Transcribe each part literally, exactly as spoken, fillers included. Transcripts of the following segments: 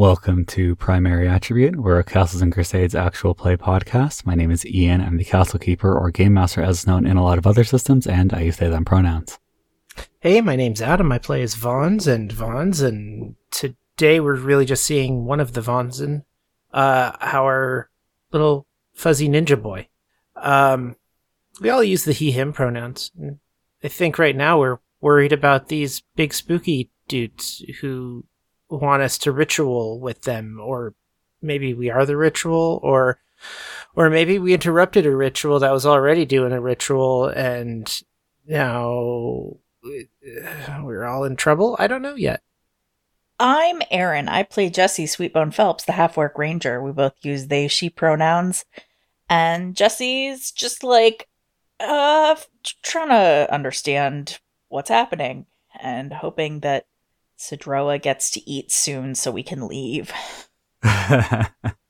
Welcome to Primary Attribute. We're a Castles and Crusades actual play podcast. My name is Ian. I'm the Castle Keeper, or Game Master as known in a lot of other systems, and I use they, them pronouns. Hey, my name's Adam. I play as Vons and Vons, and today we're really just seeing one of the Vons and uh, our little fuzzy ninja boy. Um, we all use the he, him pronouns. I think right now we're worried about these big spooky dudes who want us to ritual with them, or maybe we are the ritual, or or maybe we interrupted a ritual that was already doing a ritual, and now we're all in trouble. I don't know yet. I'm Erin. I play Jesse Sweetbone Phelps, the half-orc ranger. We both use they, she pronouns. And Jesse's just like, uh, trying to understand what's happening and hoping that Sidroa gets to eat soon so we can leave. um,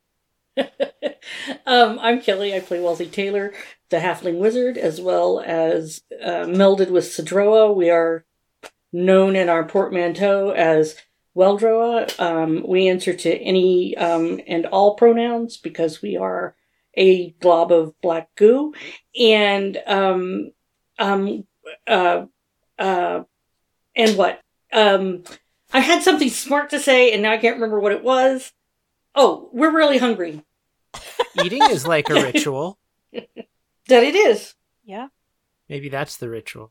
I'm Kelly. I play Wellesley Taylor, the halfling wizard, as well as uh, melded with Sidroa. We are known in our portmanteau as Weldroa. Um, we answer to any um, and all pronouns because we are a glob of black goo. And um, um, uh, uh, and what? Um, I had something smart to say, and now I can't remember what it was. Oh, we're really hungry. Eating is like a ritual. That it is. Yeah. Maybe that's the ritual.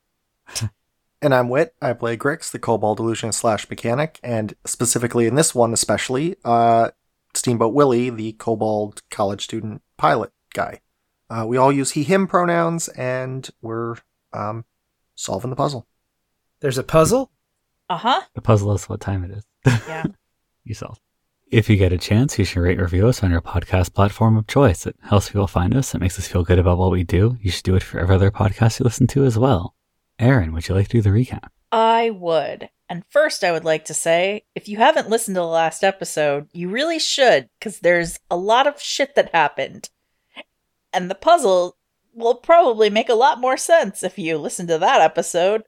And I'm Wit. I play Grix, the Kobold Illusionist slash Mechanic, and specifically in this one especially, uh, Steamboat Willie, the Kobold college student pilot guy. Uh, we all use he, him pronouns, and we're um, solving the puzzle. There's a puzzle? Uh-huh. The puzzle is what time it is. Yeah. You solve. If you get a chance, you should rate and review us on your podcast platform of choice. It helps people find us. It makes us feel good about what we do. You should do it for every other podcast you listen to as well. Erin, would you like to do the recap? I would. And first I would like to say, if you haven't listened to the last episode, you really should, because there's a lot of shit that happened. And the puzzle will probably make a lot more sense if you listen to that episode.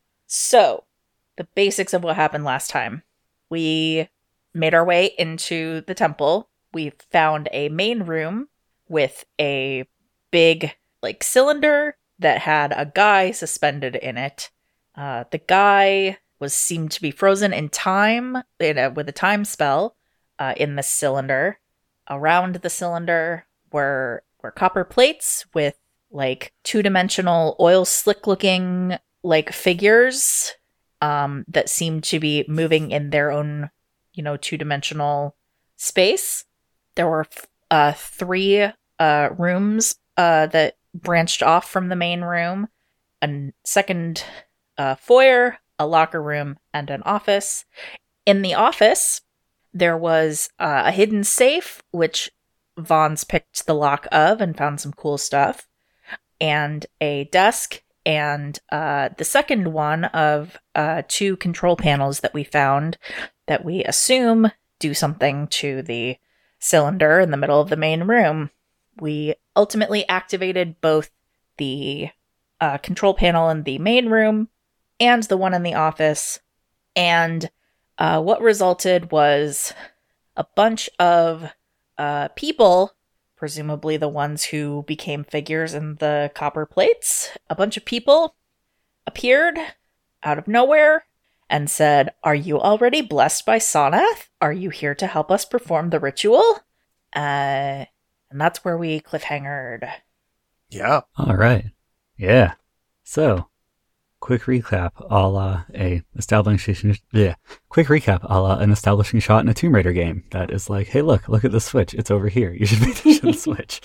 So, the basics of what happened last time. We made our way into the temple. We found a main room with a big, like, cylinder that had a guy suspended in it. Uh, the guy was seemed to be frozen in time, in a, with a time spell, uh, in the cylinder. Around the cylinder were, were copper plates with, like, two-dimensional oil slick-looking, like, figures um, that seemed to be moving in their own, you know, two-dimensional space. There were uh, three uh, rooms uh, that branched off from the main room, a second uh, foyer, a locker room, and an office. In the office, there was uh, a hidden safe, which Vons picked the lock of and found some cool stuff, and a desk, and uh, the second one of uh, two control panels that we found that we assume do something to the cylinder in the middle of the main room. We ultimately activated both the uh, control panel in the main room and the one in the office. And uh, what resulted was a bunch of uh, people, presumably the ones who became figures in the copper plates, a bunch of people appeared out of nowhere and said, "Are you already blessed by Sonath? Are you here to help us perform the ritual?" Uh... And that's where we cliffhangered. Yeah. All right. Yeah. So, quick recap a la a establishing, yeah, quick recap a la an establishing shot in a Tomb Raider game. That is like, hey, look, look at the switch. It's over here. You should pay attention to the switch.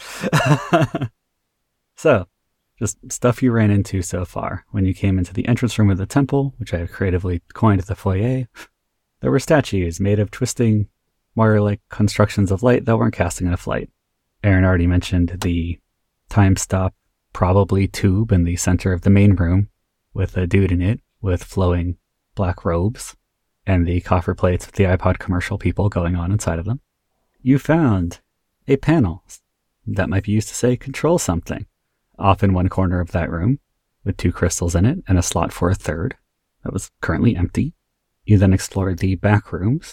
So, just stuff you ran into so far. When you came into the entrance room of the temple, which I have creatively coined the foyer, there were statues made of twisting wire-like constructions of light that weren't casting enough light. Erin already mentioned the time stop, probably tube in the center of the main room with a dude in it with flowing black robes and the copper plates with the iPod commercial people going on inside of them. You found a panel that might be used to say control something off in one corner of that room with two crystals in it and a slot for a third that was currently empty. You then explored the back rooms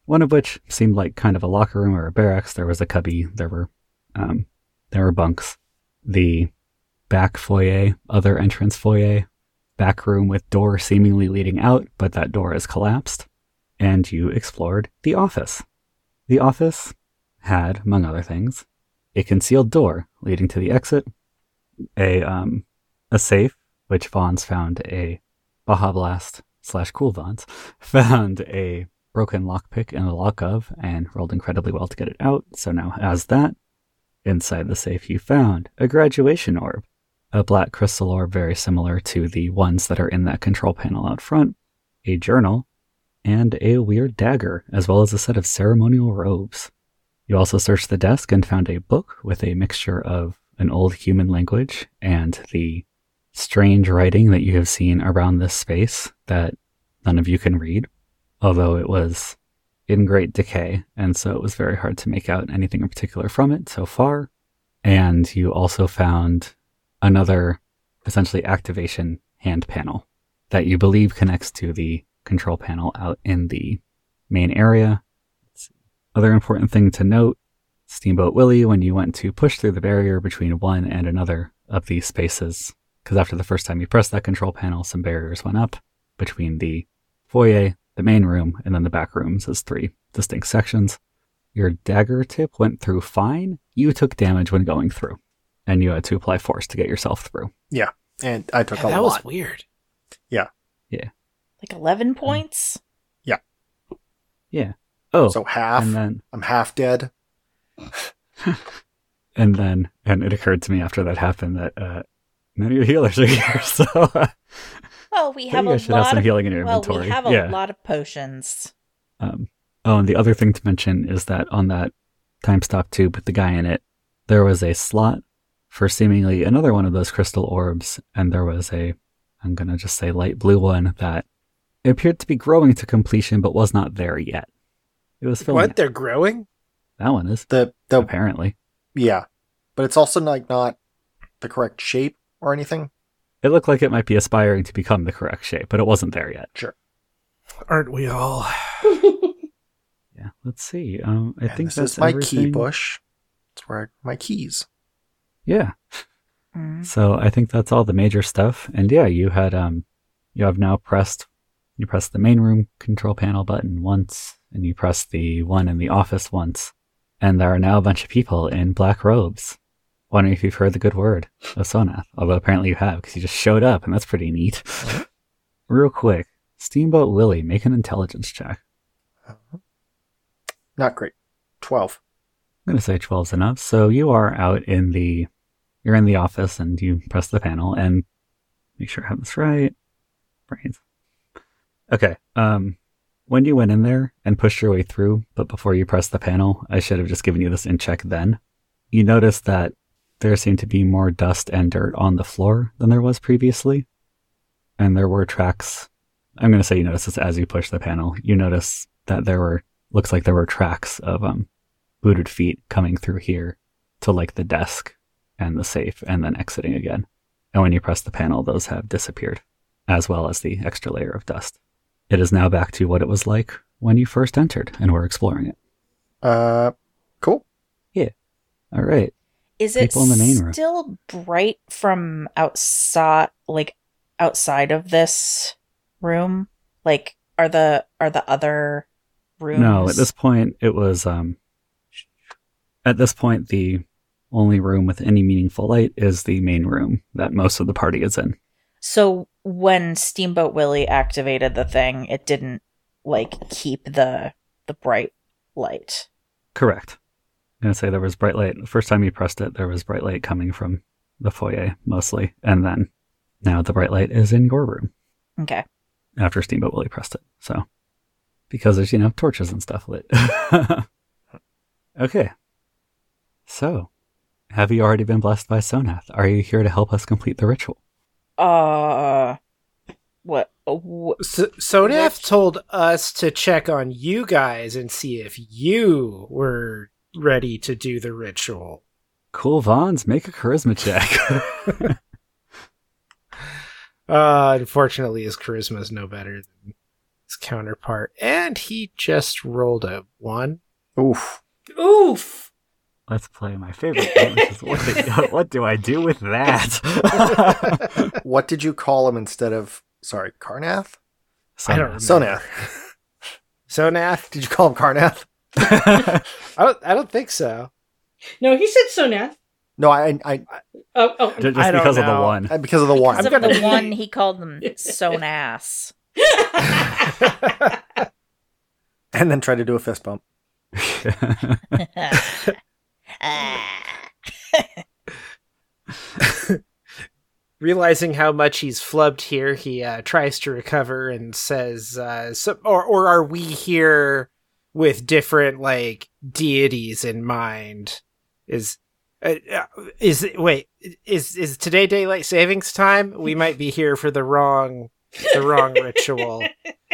one of which seemed like kind of a locker room or a barracks. There was a cubby. There were, um, there were bunks. The back foyer, other entrance foyer, back room with door seemingly leading out, but that door is collapsed. And you explored the office. The office had, among other things, a concealed door leading to the exit, a um, a safe, which Vaughn's found a Baja Blast slash Cool Vaughn's found a broken lockpick in the lock of and rolled incredibly well to get it out. So now has that. Inside the safe you found a graduation orb, a black crystal orb very similar to the ones that are in that control panel out front, a journal, and a weird dagger, as well as a set of ceremonial robes. You also searched the desk and found a book with a mixture of an old human language and the strange writing that you have seen around this space that none of you can read, although it was in great decay, and so it was very hard to make out anything in particular from it so far. And you also found another, essentially, activation hand panel that you believe connects to the control panel out in the main area. Other important thing to note, Steamboat Willie, when you went to push through the barrier between one and another of these spaces, because after the first time you pressed that control panel, some barriers went up between the foyer, the main room, and then the back rooms as three distinct sections. Your dagger tip went through fine. You took damage when going through, and you had to apply force to get yourself through. Yeah, and I took Yeah, a that lot. was weird. Yeah. Yeah. Like eleven points? Yeah. Yeah. Oh. So half. And then, I'm half dead. and then, and it occurred to me after that happened that uh, none of your healers are here, so uh, Well, we I have think a I should lot have some of healing in your well, inventory. we have a yeah. lot of potions. Um, oh, and the other thing to mention is that on that time stop tube with the guy in it, there was a slot for seemingly another one of those crystal orbs, and there was a, I'm going to just say light blue one that appeared to be growing to completion but was not there yet. It was filling What? it. They're growing? That one is, The the apparently. yeah, but it's also like not the correct shape or anything. It looked like it might be aspiring to become the correct shape, but it wasn't there yet. Sure. Aren't we all? Yeah, let's see. Um, I And think this that's is my everything. key bush. It's where I, my keys. Yeah. Mm. So I think that's all the major stuff. And yeah, you had um you have now pressed you pressed the main room control panel button once, and you pressed the one in the office once. And there are now a bunch of people in black robes. Wondering if you've heard the good word of Sonath. Although apparently you have, because you just showed up, and that's pretty neat. Real quick, Steamboat Willie, make an intelligence check. Not great. Twelve. I'm gonna say twelve's enough. So you are out in the, you're in the office and you press the panel and make sure I have this right. Brains. Okay. Um, when you went in there and pushed your way through, but before you pressed the panel, I should have just given you this in check then. You noticed that there seemed to be more dust and dirt on the floor than there was previously. And there were tracks. I'm gonna say you noticed this as you push the panel. You notice that there were, looks like there were tracks of, um, booted feet coming through here to like the desk and the safe and then exiting again. And when you press the panel, those have disappeared, as well as the extra layer of dust. It is now back to what it was like when you first entered and were exploring it. Uh, cool. All right. Is it People in the main room. still bright from outside, like outside of this room? Like, are the are the other rooms? No, at this point, it was, um, at this point, the only room with any meaningful light is the main room that most of the party is in. So when Steamboat Willie activated the thing, it didn't like keep the the bright light. Correct. I'm going to say there was bright light. The first time you pressed it, there was bright light coming from the foyer mostly. And then now the bright light is in your room Okay. after Steamboat Willie pressed it. So, because there's, you know, torches and stuff lit. Okay. So, have you already been blessed by Sonath? Are you here to help us complete the ritual? Uh, what? uh, wh- So, Sonath told us to check on you guys and see if you were ready to do the ritual. Cool Vons, make a charisma check. Uh, unfortunately, his charisma is no better than his counterpart. And he just rolled a one. Oof. Oof. Let's play my favorite game, which is what, do, what do I do with that? What did you call him instead of, sorry, Karnath? I don't remember. Sonath. Sonath? Did you call him Karnath? I don't, I don't think so. No, he said Sonath. No, I, I, Oh, oh. Just I don't because of the know. one. I because of the one. Because I'm of gonna- the one, he called them Sonass. And then try to do a fist bump. Ah. Realizing how much he's flubbed here, he uh, tries to recover and says, uh, so, or, or are we here with different, like, deities in mind? Is, uh, is, wait, is, is today daylight savings time? We might be here for the wrong, the wrong ritual.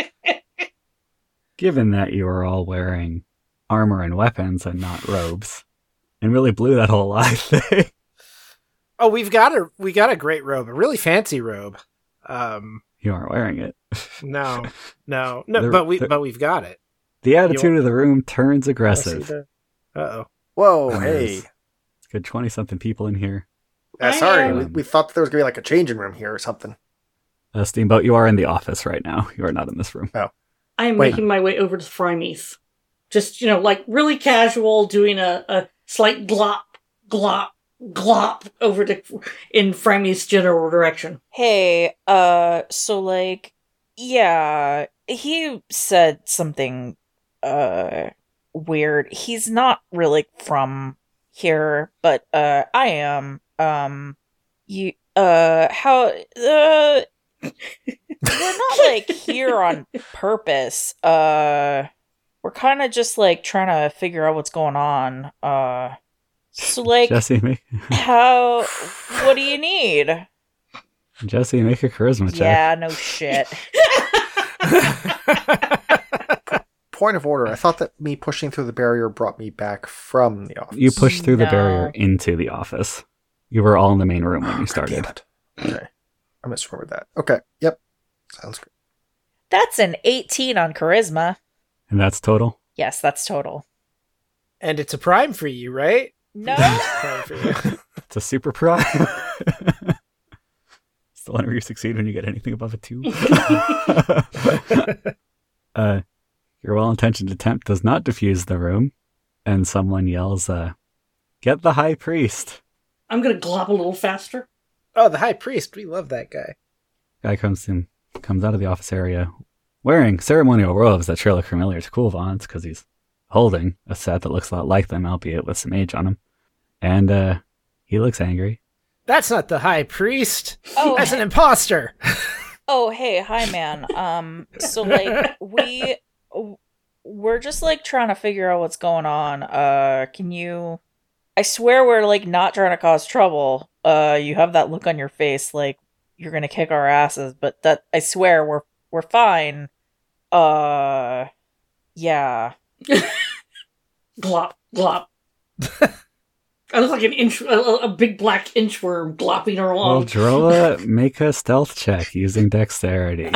Given that you were all wearing armor and weapons and not robes, and really blew that whole live thing. Oh, we've got a, we got a great robe, a really fancy robe. Um, You aren't wearing it. no, no, no, The- but we, the- but we've got it. The attitude want- of the room turns aggressive. Uh oh. Whoa, And hey. there's a good twenty-something people in here. Uh, I sorry, am- we, we thought there was going to be like a changing room here or something. Uh, Steamboat, you are in the office right now. You are not in this room. I am Wait. making my way over to Phrymes. Just, you know, like really casual, doing a, a slight glop, glop, glop over to in Phrymes' general direction. Hey, uh, so like, yeah, he said something, uh, weird. He's not really from here, but, uh, I am. Um, you, uh, how, uh, we're not like here on purpose. Uh, we're kind of just like trying to figure out what's going on. Uh, so like, Jesse, make how, what do you need? Jesse, make a charisma check. Yeah, no shit. Point of order. I thought that me pushing through the barrier brought me back from the office. You pushed through the No. barrier into the office. You were all in the main room when Oh, you God started. damn it. Okay. I misremembered that. Okay. Yep. Sounds good. That's an eighteen on charisma. And that's total? Yes, that's total. And it's a prime for you, right? No. Prime for you. It's a super prime. It's the one where you succeed when you get anything above a two. uh, your well-intentioned attempt does not diffuse the room, and someone yells, uh, "Get the high priest!" I'm gonna glop a little faster. Oh, the high priest. We love that guy. Guy comes in, comes out of the office area, wearing ceremonial robes that sure look familiar to Cool Vons, because he's holding a set that looks a lot like them, albeit with some age on him. And uh, he looks angry. That's not the high priest. Oh, That's an imposter. oh, hey, hi, man. Um, so like we, we're just like trying to figure out what's going on. Uh, can you? I swear we're like not trying to cause trouble. Uh, you have that look on your face like you're gonna kick our asses, but that I swear we're we're fine. Uh, yeah. Glop, glop. I look like an inch, a, a big black inchworm glopping Well, along. Drola, make a stealth check using dexterity.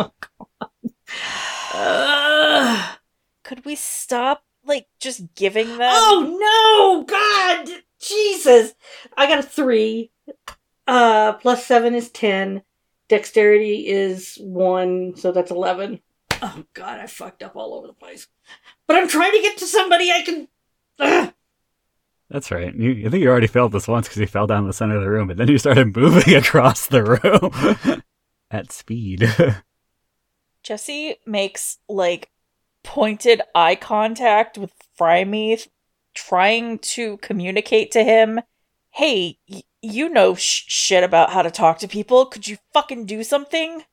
Uh, Could we stop like just giving them? oh no, God, Jesus! I got a three. Uh, plus seven is ten. Dexterity is one, so that's eleven. Oh God, I fucked up all over the place. But I'm trying to get to somebody I can. Ugh. That's right. You, I think you already failed this once because you fell down the center of the room, but then you started moving across the room at speed. Jesse makes like pointed eye contact with Frymeath, trying to communicate to him, hey, y- you know sh- shit about how to talk to people. Could you fucking do something?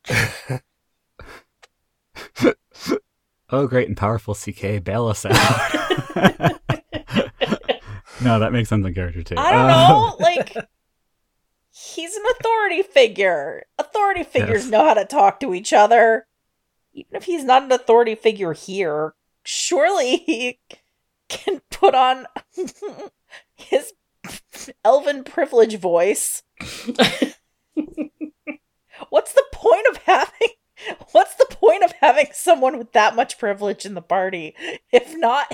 Oh, great and powerful C K, bail us out. No, that makes sense in character too. I don't Uh, know. Like, he's an authority figure. Authority figures Yes. know how to talk to each other. Even if he's not an authority figure here, surely he can put on his elven privilege voice. What's the point of having What's the point of having someone with that much privilege in the party if not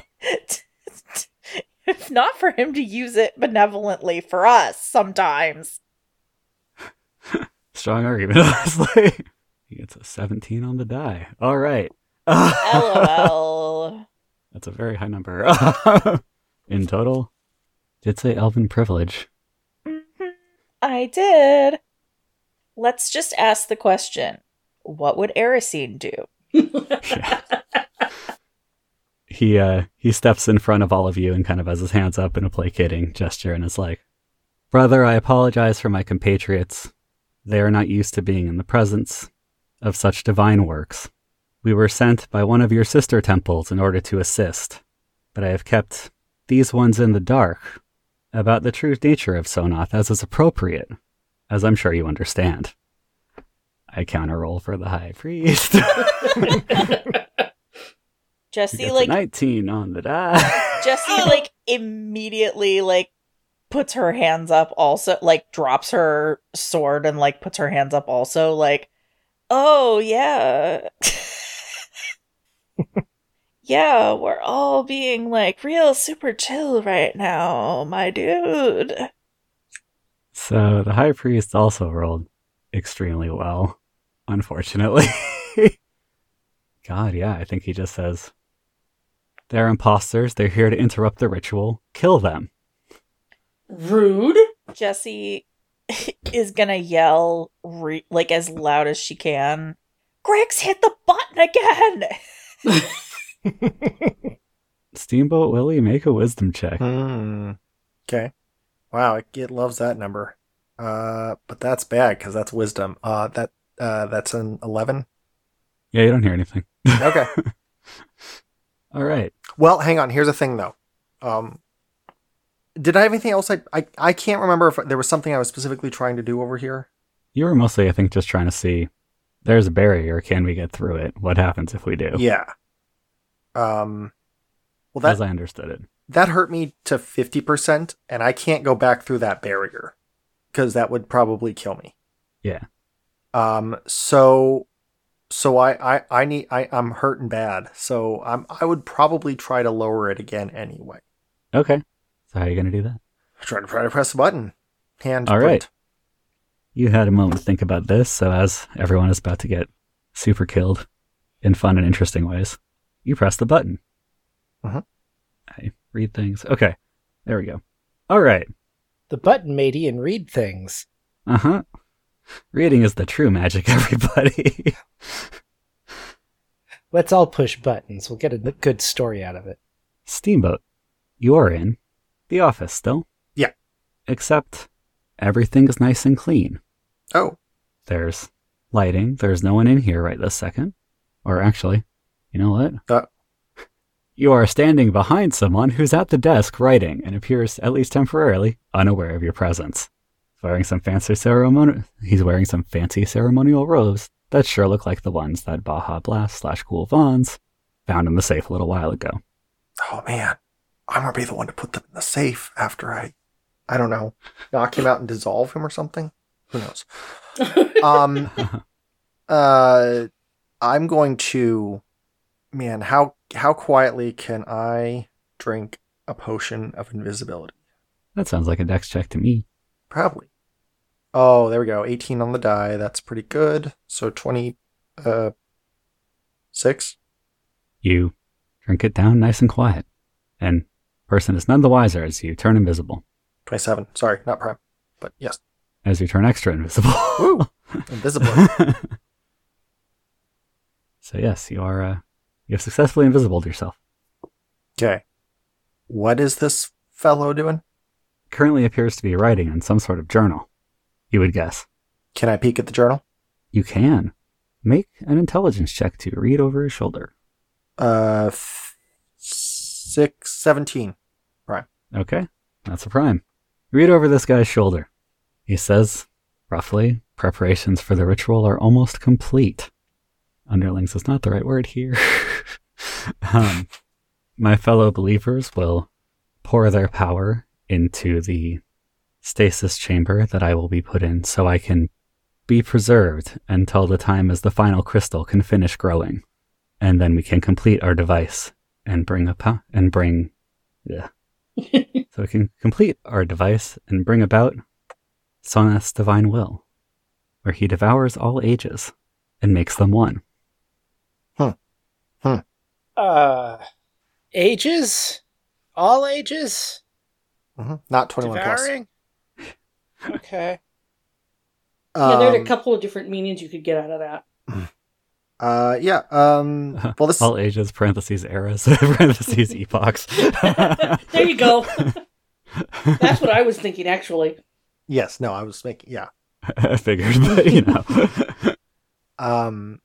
if not for him to use it benevolently for us sometimes? Strong argument, honestly. He gets a seventeen on the die. All right. LOL. That's a very high number. In total, did say elven privilege. Mm-hmm. I did. Let's just ask the question. What would Erisine do? he uh he steps in front of all of you and kind of has his hands up in a placating gesture and is like, "Brother, I apologize for my compatriots. They are not used to being in the presence of such divine works. We were sent by one of your sister temples in order to assist, but I have kept these ones in the dark about the true nature of Sonoth as is appropriate, as I'm sure you understand." I counter roll for the high priest. Jesse, like, nineteen on the die. Jesse, like, immediately, like, puts her hands up also, like, drops her sword and, like, puts her hands up also, like, oh, yeah. Yeah, we're all being, like, real super chill right now, my dude. So the high priest also rolled extremely well, unfortunately. God, yeah, I think he just says, "They're imposters. They're here to interrupt the ritual. Kill them." Rude. Jessie is gonna yell, re- like, as loud as she can, "Grix hit the button again!" Steamboat Willie, make a wisdom check. Hmm. Okay. Wow, it, it loves that number. Uh, but that's bad because that's wisdom. Uh, that uh, that's an eleven. Yeah, you don't hear anything. Okay. All right. Well, hang on. Here's the thing, though. Um, did I have anything else? I, I I can't remember if there was something I was specifically trying to do over here. You were mostly, I think, just trying to see, there's a barrier. Can we get through it? What happens if we do? Yeah. Um. Well, that As I understood it. that hurt me to fifty percent, and I can't go back through that barrier because that would probably kill me. Yeah. Um. So, so I I I need I I'm hurting bad. So I'm I would probably try to lower it again anyway. Okay. So how are you going to do that? Try to try to press the button. Hand. All right. point. You had a moment to think about this, so as everyone is about to get super killed in fun and interesting ways, you press the button. Mhm. I read things. Okay. There we go. All right. The button made Ian read things. Uh-huh. Reading is the true magic, everybody. Let's all push buttons. We'll get a good story out of it. Steamboat, you are in the office still. Yeah. Except everything is nice and clean. Oh. There's lighting. There's no one in here right this second. Or actually, you know what? Uh. You are standing behind someone who's at the desk writing and appears, at least temporarily, unaware of your presence. Wearing some fancy ceremonial, he's wearing some fancy ceremonial robes that sure look like the ones that Baja Blast slash Cool Vons found in the safe a little while ago. Oh man, I'm gonna be the one to put them in the safe after I, I don't know, knock him out and dissolve him or something. Who knows? Um, uh, I'm going to, man, how how quietly can I drink a potion of invisibility? That sounds like a dex check to me. Probably. Oh, there we go. eighteen on the die. That's pretty good. So twenty, uh, six. You drink it down nice and quiet, and person is none the wiser as you turn invisible. twenty-seven. Sorry, not prime, but yes. As you turn extra invisible. Woo! Invisible. So yes, you are, uh, you have successfully invisibled yourself. Okay. What is this fellow doing? Currently appears to be writing in some sort of journal, you would guess. Can I peek at the journal? You can. Make an intelligence check to read over his shoulder. Uh, f- six, seventeen. Prime. Okay, that's a prime. Read over this guy's shoulder. He says, roughly, preparations for the ritual are almost complete. Underlings is not the right word here. um, my fellow believers will pour their power into the stasis chamber that I will be put in so I can be preserved until the time as the final crystal can finish growing. And then we can complete our device and bring up and bring yeah. So we can complete our device and bring about Soneth's divine will, where he devours all ages and makes them one. Hmm. Hmm. Uh, ages? All ages? Mm-hmm. Not twenty-one Devouring? Okay. plus. Yeah, there's a Um, couple of different meanings you could get out of that. Uh, yeah. Um. Well, this. All ages, parentheses, eras, parentheses, epochs. There you go. That's what I was thinking, actually. Yes. No. I was making. Yeah. I figured, but you know. Um.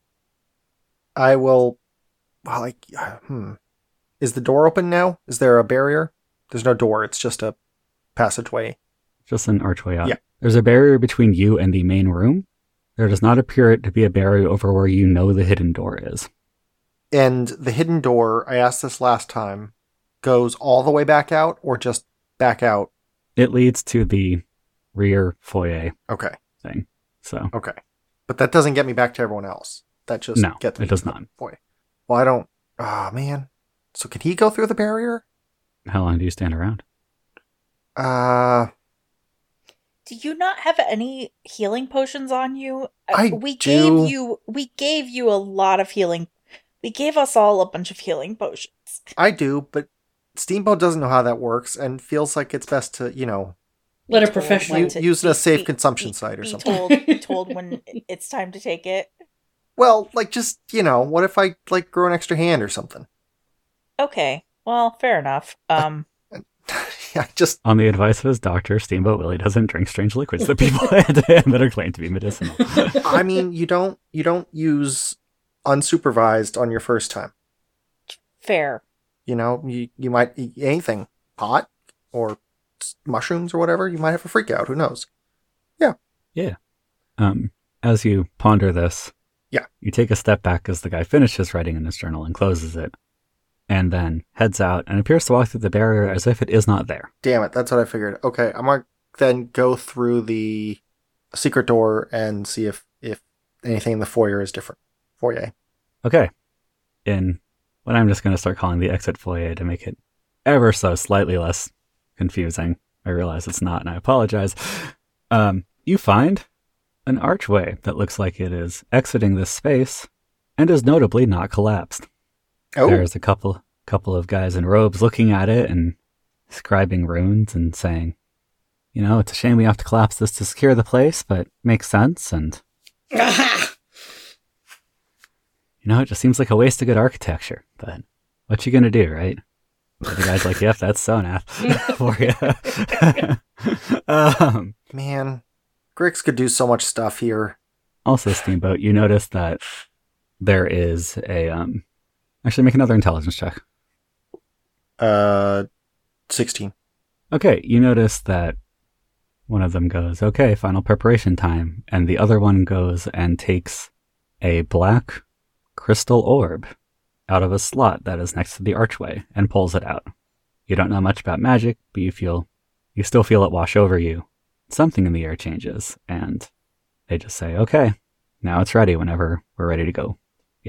I will. Well, like. uh, Hmm. Is the door open now? Is there a barrier? There's no door. It's just a passageway. Just an archway out. Yeah. There's a barrier between you and the main room. There does not appear to be a barrier over where you know the hidden door is. And the hidden door, I asked this last time, goes all the way back out or just back out? It leads to the rear foyer Okay. thing. So, Okay. But that doesn't get me back to everyone else. That just No, gets me it does to the not. Boy. Well, I don't. Ah, man. So can he go through the barrier? how long do you stand around? Uh, Do you not have any healing potions on you? Uh, I we do. gave you we gave you a lot of healing. We gave us all a bunch of healing potions. I do, but Steamboat doesn't know how that works and feels like it's best to, you know, Let a Told professional when u- to- use it in a be- safe be- consumption be- site or be something. Told, be told when it's time to take it. Well, like just, you know, what if I like grow an extra hand or something? Okay, well, fair enough. Um, Yeah, just On the advice of his doctor, Steamboat Willie doesn't drink strange liquids that people hand to him that are claimed to be medicinal. I mean, you don't you don't use unsupervised on your first time. fair. You know, you you might eat anything, pot or s- mushrooms or whatever. You might have a freak out. Who knows? Um, as you ponder this, Yeah. you take a step back as the guy finishes writing in his journal and closes it, and then heads out and appears to walk through the barrier as if it is not there. Damn it, that's what I figured. Okay, I'm gonna then go through the secret door and see if if anything in the foyer is different. Foyer. Okay. In what I'm just going to start calling the exit foyer to make it ever so slightly less confusing. I realize it's not, and I apologize. Um, you find an archway that looks like it is exiting this space and is notably not collapsed. Oh, There's a couple couple of guys in robes looking at it and scribing runes and saying, you know, it's a shame we have to collapse this to secure the place, but makes sense. And, Aha! you know, it just seems like a waste of good architecture. But what you gonna do, right? The guy's like, yep, that's Sonath for you. um, man, Grix could do so much stuff here. also, Steamboat, you notice that there is a... um. Actually, make another intelligence check. Uh, sixteen. Okay, you notice that one of them goes, okay, final preparation time. And the other one goes and takes a black crystal orb out of a slot that is next to the archway and pulls it out. You don't know much about magic, but you feel, you still feel it wash over you. Something in the air changes, and they just say, okay, now it's ready whenever we're ready to go.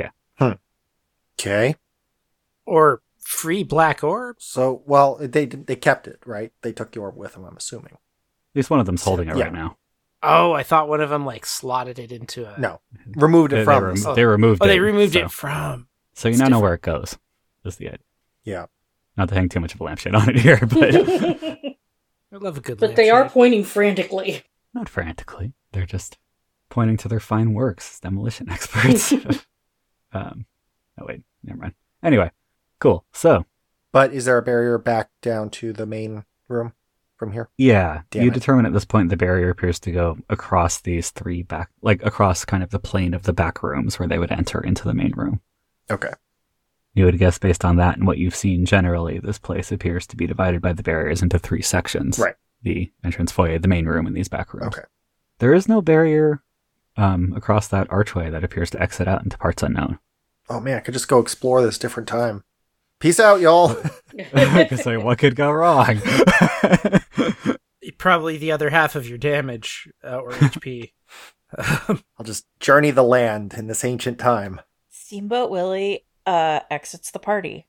Okay. Or free black orbs? So, well, they they kept it, right? They took the orb with them, I'm assuming. At least one of them's holding it Yeah. right now. Oh, I thought one of them like slotted it into a. No, removed it They, they, from. rem- us. Oh. they removed Oh, it. they removed so, it from. So you It's now know different. where it goes, is the idea. Yeah. Not to hang too much of a lampshade on it here, but I love a good. But they are lampshade. pointing frantically. not frantically. They're just pointing to their fine works as demolition experts. um, oh, wait, never mind. Anyway, cool. So, But is there a barrier back down to the main room from here? yeah, Damn you it. determine at this point the barrier appears to go across these three back, like across kind of the plane of the back rooms where they would enter into the main room. Okay. You would guess based on that and what you've seen generally, this place appears to be divided by the barriers into three sections. Right. The entrance foyer, the main room, and these back rooms. Okay. There is no barrier um, across that archway that appears to exit out into parts unknown. Oh man, I could just go explore this different time. Peace out, y'all. Because like, what could go wrong? Probably the other half of your damage uh, or H P. I'll just journey the land in this ancient time. Steamboat Willie uh, exits the party.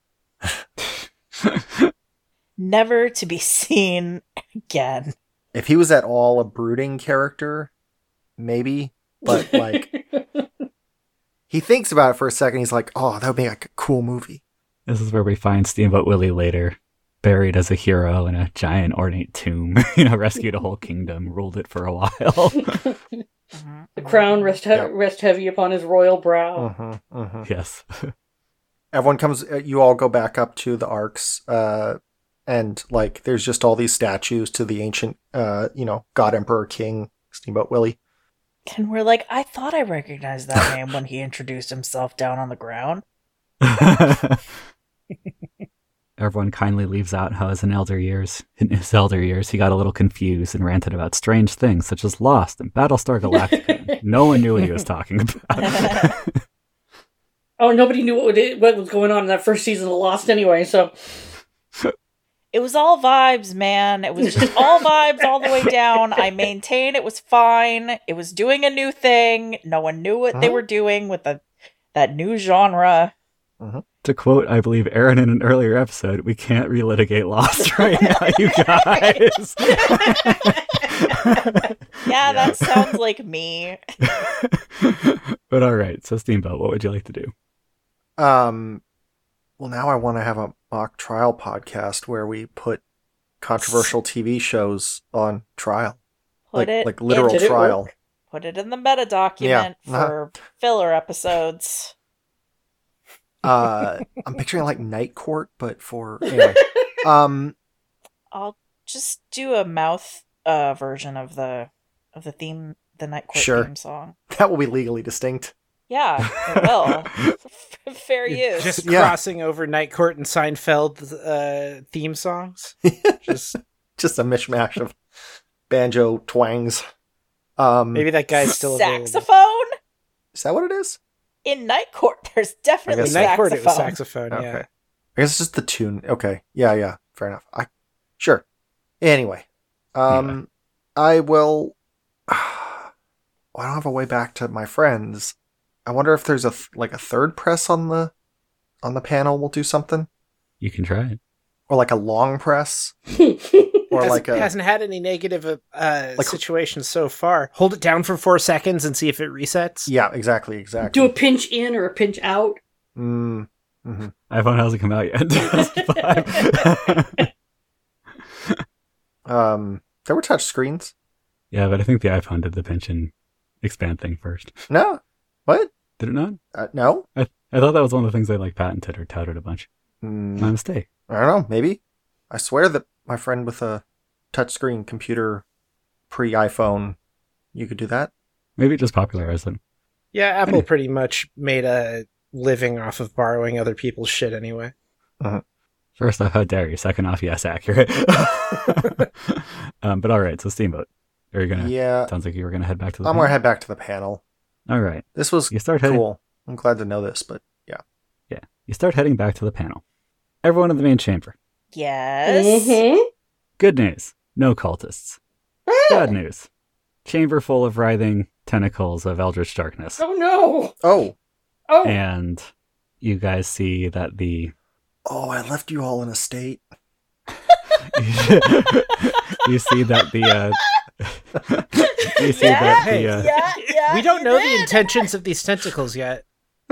Never to be seen again. If he was at all a brooding character, maybe, but like, he thinks about it for a second. He's like, oh, that would be like a cool movie. This is where we find Steamboat Willie later, buried as a hero in a giant ornate tomb. You know, rescued a whole kingdom, ruled it for a while. The crown rest, he- Yep. rest heavy upon his royal brow. Mm-hmm, mm-hmm. Yes. Everyone comes, uh, you all go back up to the arcs, uh, and like, there's just all these statues to the ancient, uh, you know, God Emperor King Steamboat Willie. And we're like, I thought I recognized that name when he introduced himself down on the ground. Everyone kindly leaves out how as in elder years, in his elder years, he got a little confused and ranted about strange things such as Lost and Battlestar Galactica. No one knew what he was talking about. Oh, nobody knew what, it, what was going on in that first season of Lost anyway, so... It was all vibes, man. It was just all vibes all the way down. I maintain it was fine. It was doing a new thing. No one knew what they were doing with the that new genre. To quote, I believe, Aaron in an earlier episode, we can't relitigate Lost right now, you guys. Yeah, that sounds like me. But all right, so Steamboat, what would you like to do? Um, well, now I want to have a mock trial podcast where we put controversial T V shows on trial. Put like, it like literal in, Did it trial. work? put it in the meta document Yeah, uh-huh. for filler episodes. Uh, I'm picturing like Night Court, but for anyway. Um, I'll just do a mouth uh version of the of the theme, the Night Court Sure. theme song. that will be legally distinct. Yeah, it will. Fair use. Just Yeah. crossing over Night Court and Seinfeld uh, theme songs. Just Just a mishmash of banjo twangs. Um, maybe that guy's still available. Saxophone is that what it is? in Night Court. There's definitely I In guess- Night Court, it was saxophone. saxophone. Okay. Yeah. I guess it's just the tune. Okay. Yeah, yeah. Fair enough. I sure. Anyway. Um I will well, I don't have a way back to my friends. I wonder if there's a th- like a third press on the on the panel will do something? You can try it. Or like a long press? Or Hasn't, like a hasn't had any negative uh, Like- situations so far. Hold it down for four seconds and see if it resets. Yeah, exactly, exactly. Do a pinch in or a pinch out. Mm, hmm iPhone hasn't come out yet. Um there were touch screens. Yeah, but I think the iPhone did the pinch and expand thing first. No. What? Did it not? Uh, no? I I thought that was one of the things they like patented or touted a bunch. Mm, My mistake. I don't know, maybe. I swear that my friend with a touchscreen computer pre-iPhone, you could do that. Maybe it just popularized them. Yeah, Apple Anyway. pretty much made a living off of borrowing other people's shit anyway. First off, how dare you? Second off, yes, accurate. um, but all right, so Steamboat. Are you gonna? Yeah, Sounds like you were gonna head back to the. I'm panel? gonna head back to the panel. All right, This was you start heading. cool. I'm glad to know this, but yeah. Yeah, you start heading back to the panel. Everyone in the main chamber. Yes. Mm-hmm. Good news, no cultists. Bad news, chamber full of writhing tentacles of eldritch darkness. Oh no! Oh, Oh! And you guys see that the oh, I left you all in a state. you see that the uh, you see Yeah, that the uh, yeah, yeah. we don't you know the did. intentions of these tentacles yet.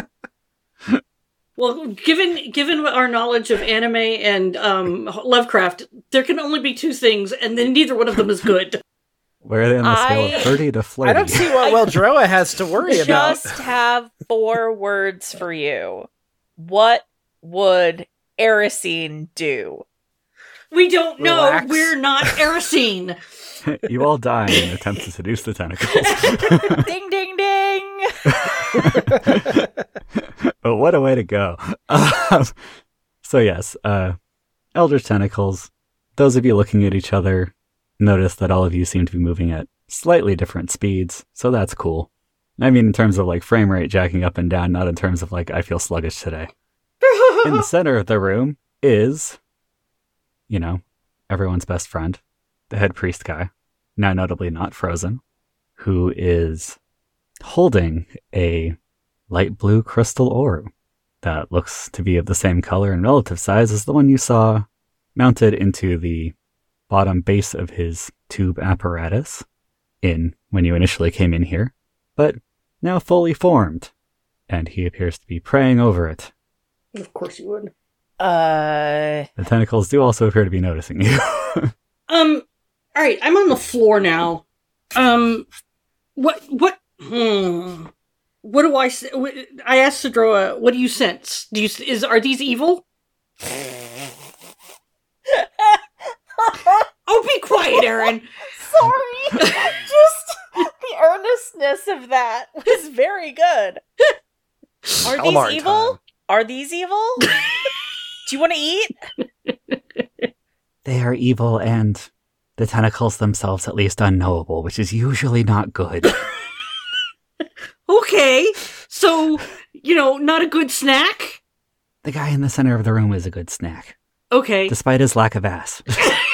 Well, given given our knowledge of anime and um, Lovecraft, there can only be two things, and then neither one of them is good. where are they on the scale I- of flirty to flirty? I don't see what Weldroa has to worry about. Just have four words for you. What would Erisine do? We don't know. Relax. We're not Erisine. You all die in an attempt to seduce the tentacles. Ding, ding, ding. But what a way to go. Um, so yes, uh, Eldritch Tentacles, those of you looking at each other notice that all of you seem to be moving at slightly different speeds, so that's cool. I mean in terms of like frame rate jacking up and down, not in terms of like I feel sluggish today. In the center of the room is, you know, everyone's best friend, the head priest guy, now notably not frozen, who is holding a light blue crystal orb that looks to be of the same color and relative size as the one you saw mounted into the bottom base of his tube apparatus in when you initially came in here, but now fully formed, and he appears to be praying over it. Of course you would. Uh. The tentacles do also appear to be noticing you. Um, alright, I'm on the floor now. Um, what, what, hmm, what do I, s- wh- I asked Sidroa, what do you sense? Do you, s- is, are these evil? Oh, be quiet, Aaron! Sorry. Just the earnestness of that was very good. Are Calamari these evil? time. Are these evil? Do you want to eat? They are evil and the tentacles themselves at least unknowable, which is usually not good. Okay, so, you know, not a good snack? The guy in the center of the room is a good snack, Okay. despite his lack of ass.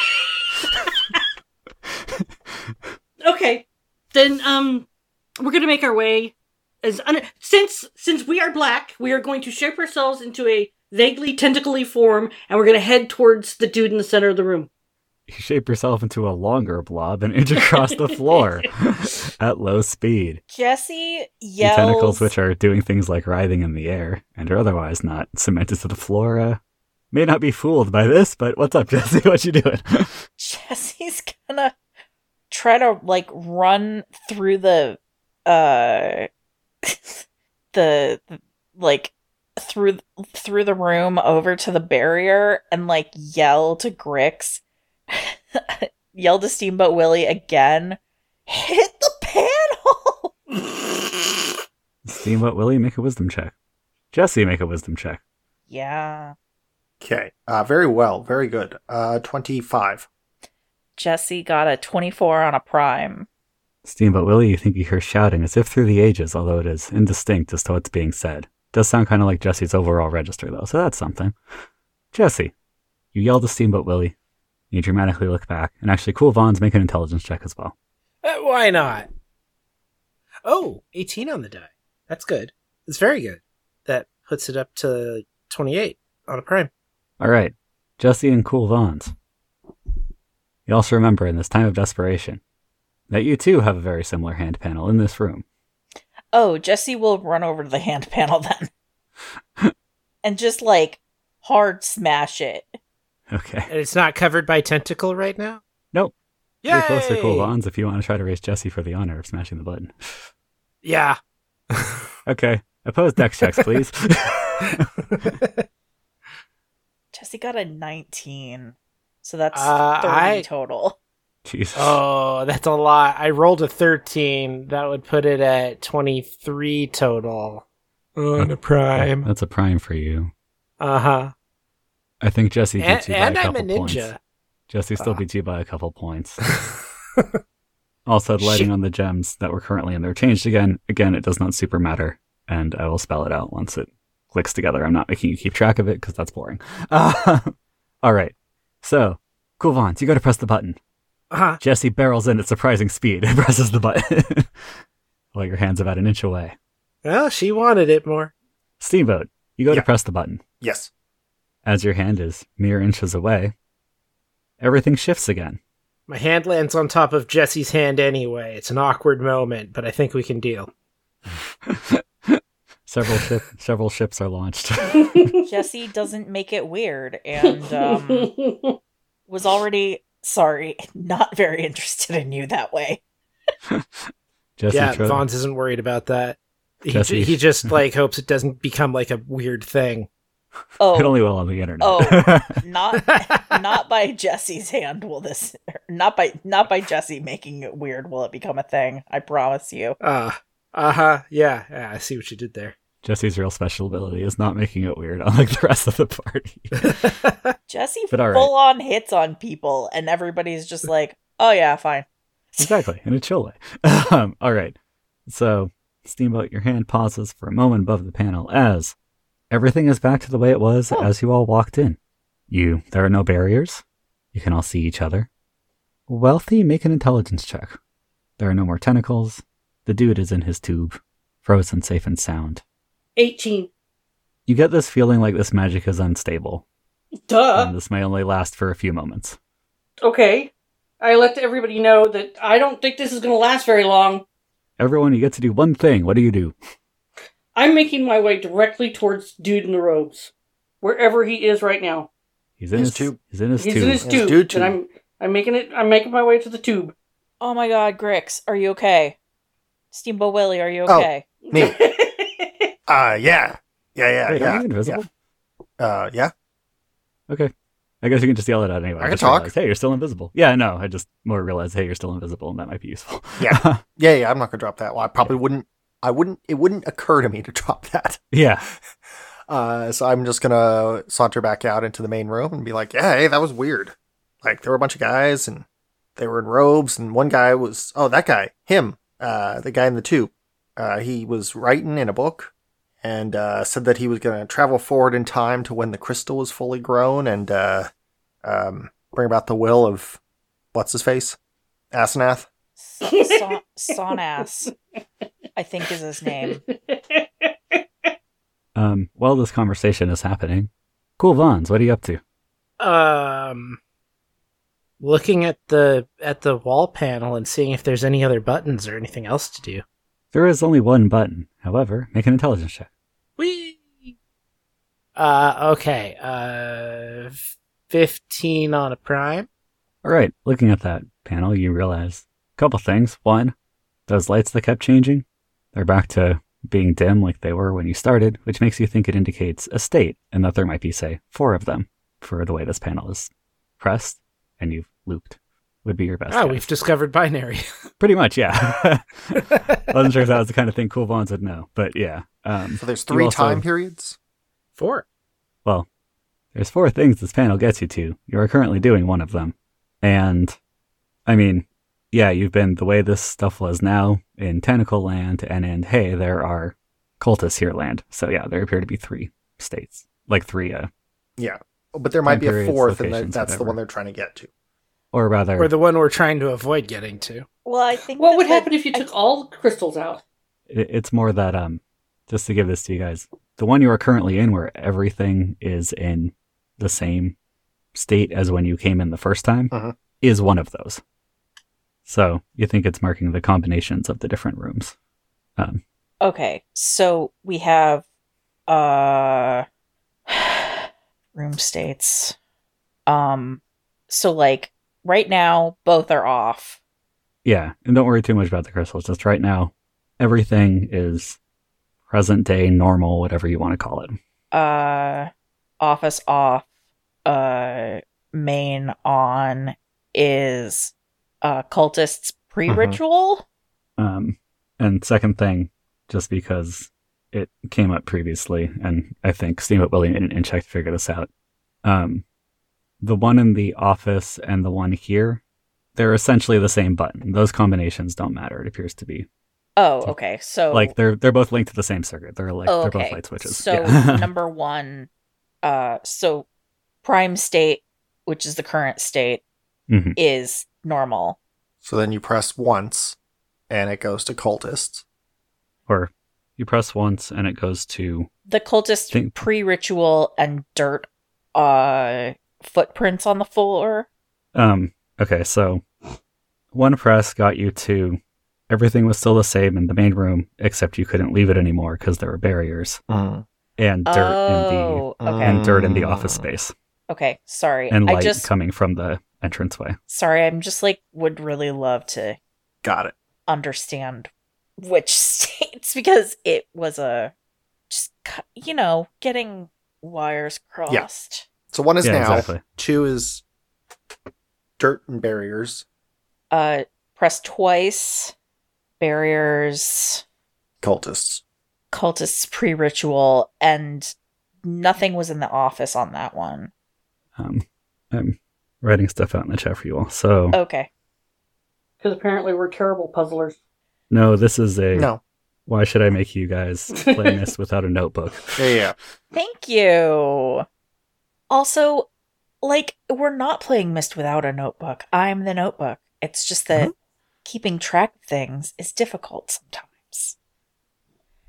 Okay, then um, we're gonna make our way as un- since since we are black, we are going to shape ourselves into a vaguely tentacly form, and we're gonna head towards the dude in the center of the room. You shape yourself into a longer blob and inch across the floor at low speed. Jesse The yells. tentacles, which are doing things like writhing in the air and are otherwise not cemented to the floor, uh, may not be fooled by this. But what's up, Jesse? What you doing? Jesse's gonna try to like run through the uh the, the like through through the room over to the barrier and like yell to Grix, yell to Steamboat Willie again, hit the panel. Steamboat Willie, make a wisdom check. Jesse, make a wisdom check. Yeah. Okay. Uh, very well. Very good. Uh, twenty-five. Jesse got a twenty-four on a prime. Steamboat Willie, you think you hear shouting as if through the ages, although it is indistinct as to what's being said. Does sound kind of like Jesse's overall register, though, so that's something. Jesse, you yell to Steamboat Willie. You dramatically look back, and actually, Cool Vaughn's make an intelligence check as well. Uh, why not? Oh, eighteen on the die. That's good. It's very good. That puts it up to twenty-eight on a prime. All right, Jesse and Cool Vaughn's. You also remember in this time of desperation that you too have a very similar hand panel in this room. Oh, Jesse will run over to the hand panel then. And just like hard smash it. Okay. And it's not covered by tentacle right now? Nope. Yay! You're closer, Cool Vaughn's, if you want to try to raise Jesse for the honor of smashing the button. Yeah. Okay. Opposed dex checks, please. Jesse got a nineteen. So that's Uh, thirty I- total. Jesus. Oh, that's a lot. I rolled a thirteen. That would put it at twenty-three total. On a prime. That's a prime for you. Uh-huh. I think Jesse And, beats you by and a I'm couple a points. ninja. Jesse still Ah. beats you by a couple points. Also, the lighting Shit. on the gems that were currently in there changed again. Again, it does not super matter, and I will spell it out once it clicks together. I'm not making you keep track of it because that's boring. Uh, all right. So, Cool Vaughns, you go to press the button. Uh-huh. Jesse barrels in at surprising speed and presses the button while your hand's about an inch away. Well, she wanted it more. Steamboat, you go Yeah. to press the button. Yes. As your hand is mere inches away, everything shifts again. My hand lands on top of Jesse's hand anyway. It's an awkward moment, but I think we can deal. Several ship, several ships are launched. Jesse doesn't make it weird and um, was already, sorry, not very interested in you that way. Jesse yeah, tro- Vaughn's isn't worried about that. He, Jesse- ju- he just like hopes it doesn't become like a weird thing. Oh, It only will on the internet. Oh. not not by Jesse's hand will this not by not by Jesse making it weird will it become a thing. I promise you. Uh, uh-huh. Yeah, yeah, I see what you did there. Jesse's real special ability is not making it weird, unlike the rest of the party. Jesse But all right. full on hits on people and everybody's just like, "Oh yeah, fine." Exactly, in a chill way. Um, all right. So, Steamboat, your hand pauses for a moment above the panel as everything is back to the way it was Oh. as you all walked in. You, there are no barriers. You can all see each other. Wealthy, make an intelligence check. There are no more tentacles. The dude is in his tube. frozen, safe, and sound. eighteen. You get this feeling like this magic is unstable, Duh. and this may only last for a few moments. Okay. I let everybody know that I don't think this is going to last very long. Everyone, you get to do one thing. What do you do? I'm making my way directly towards dude in the robes. Wherever he is right now. He's in His his, tube. He's in his He's tube. in his His tube. dude tube. And I'm I'm making it I'm making my way to the tube. Oh my god, Grix, are you okay? Steamboat Willie, are you Oh. okay? Me. Uh, yeah. Yeah, yeah, Wait, yeah. are you invisible? Yeah. Uh, yeah. Okay. I guess you can just yell it out anyway. I can just talk. realized, hey, you're still invisible. Yeah, no, I just more realized, hey, you're still invisible, and that might be useful. Yeah. Yeah, yeah, I'm not gonna drop that. Well, I probably wouldn't, I wouldn't, it wouldn't occur to me to drop that. yeah. Uh, so I'm just gonna saunter back out into the main room and be like, yeah, hey, that was weird. Like, there were a bunch of guys, and they were in robes, and one guy was, oh, that guy, him, uh, the guy in the tube. Uh, he was writing in a book, and uh, said that he was gonna travel forward in time to when the crystal was fully grown, and uh, um, bring about the will of, what's his face? Asenath? Son- Sonass, I think is his name. Um, while this conversation is happening, Cool Vons, what are you up to? Um, looking at the at the wall panel and seeing if there's any other buttons or anything else to do. There is only one button. However, make an intelligence check. Whee! Uh, okay. Uh, fifteen on a prime. All right, looking at that panel, you realize a couple things. One, those lights that kept changing, they're back to being dim like they were when you started, which makes you think it indicates a state, and that there might be, say, four of them for the way this panel is pressed, and you've looped, would be your best Ah, guess. we've discovered binary. Pretty much, yeah. I wasn't sure if that was the kind of thing Cool Vons would know, but yeah. Um, So there's you three also- time periods? Four. Well, there's four things this panel gets you to. You are currently doing one of them. And, I mean, yeah, you've been the way this stuff was now in Tentacle Land, and in, hey, there are cultists here land. So yeah, there appear to be three states. Like three, uh, Yeah. But there might Time be a periods, fourth, and that, locations, that's the whatever. one they're trying to get to. or rather, Or the one we're trying to avoid getting to. Well, I think What that would the- happen if you I- took all the crystals out? it, it's more that, um, just to give this to you guys, the one you are currently in where everything is in the same state as when you came in the first time Mhm. is one of those. So you think it's marking the combinations of the different rooms. Um, Okay, so we have uh room states. Um so like right now both are off. yeah, and don't worry too much about the crystals. Just right now, everything is present day, normal, whatever you want to call it. Uh office off. Uh main on is uh cultists pre-ritual. Um, and second thing, just because it came up previously, and I think Steamboat Willie and, and check to figure this out. Um, the one in the office and the one here, they're essentially the same button. Those combinations don't matter. It appears to be Oh, okay. So like they're they're both linked to the same circuit. They're like oh, they're okay. both light switches. So Yeah. number one, uh, so prime state, which is the current state, Mhm. is normal. So then you press once, and it goes to cultists. Or you press once and it goes to The cultist Think- pre-ritual and dirt, uh, footprints on the floor. um. Okay, so one press got you to everything was still the same in the main room, except you couldn't leave it anymore because there were barriers and dirt in the Oh, okay. and dirt in the Mm. office space Okay, sorry. and I light just coming from the entranceway. sorry. I'm just like would really love to Got it. understand which states because it was a just cu- you know getting wires crossed. So one is Yeah, now, exactly. two is dirt and barriers, Uh, press twice. Barriers, cultists. cultists pre-ritual, and nothing was in the office on that one. Um, I'm writing stuff out in the chat for you all. So Okay. Because apparently we're terrible puzzlers. no, this is a. No. Why should I make you guys play this without a notebook? Yeah, yeah. Thank you. Also, like, we're not playing Mist without a notebook. I'm the notebook. It's just that keeping track of things is difficult sometimes.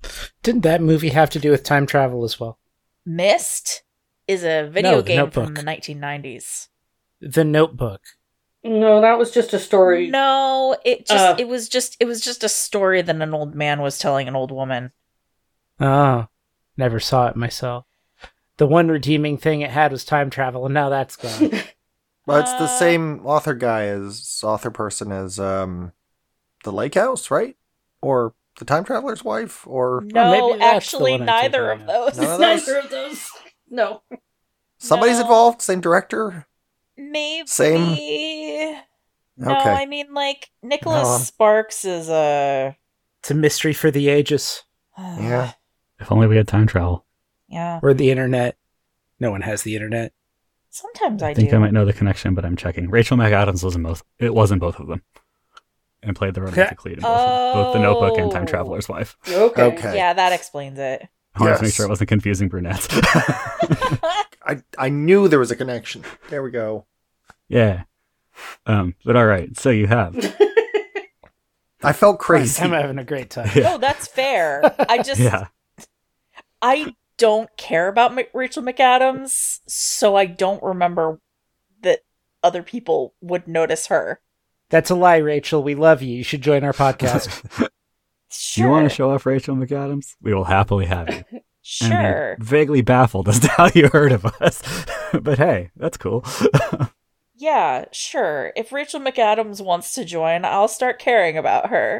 Didn't that movie have to do with time travel as well? Myst is a video No, The game from Notebook. the nineteen nineties. The Notebook. No, that was just a story. No, it just Uh. it was just it was just a story that an old man was telling an old woman. Oh, never saw it myself. The one redeeming thing it had was time travel, and now that's gone. Well, it's the Uh, same author guy as author person as um, the Lake House, right? Or the Time Traveler's Wife, or No, maybe that's the actually, one I'm neither thinking of those. None of those? Neither of those. No. somebody's No. involved. Same director. Maybe. Same? No, Okay. I mean, like, Nicholas No, um, Sparks is a. It's a mystery for the ages. Yeah. If only we had time travel. Yeah. Or the internet. No one has the internet. Sometimes I, I think do. I might know the connection, but I'm checking. Rachel McAdams was in both. It wasn't both of them, and played the romantic lead in both, of, both the Notebook and Time Oh. Traveler's Wife. Okay. Okay. Yeah, that explains it. I wanted to make Yes. sure I wasn't confusing brunettes. I I knew there was a connection. There we go. Yeah. Um. But all right. So you have. I felt crazy. I'm having a great time. Yeah. No, that's fair. I just. Yeah. I don't care about M- Rachel McAdams, so I don't remember that other people would notice her. That's a lie, Rachel. We love you. You should join our podcast. Sure. You want to show off Rachel McAdams? We will happily have you. And Sure. be vaguely baffled as to how you heard of us. But hey, that's cool. Yeah, sure. If Rachel McAdams wants to join, I'll start caring about her.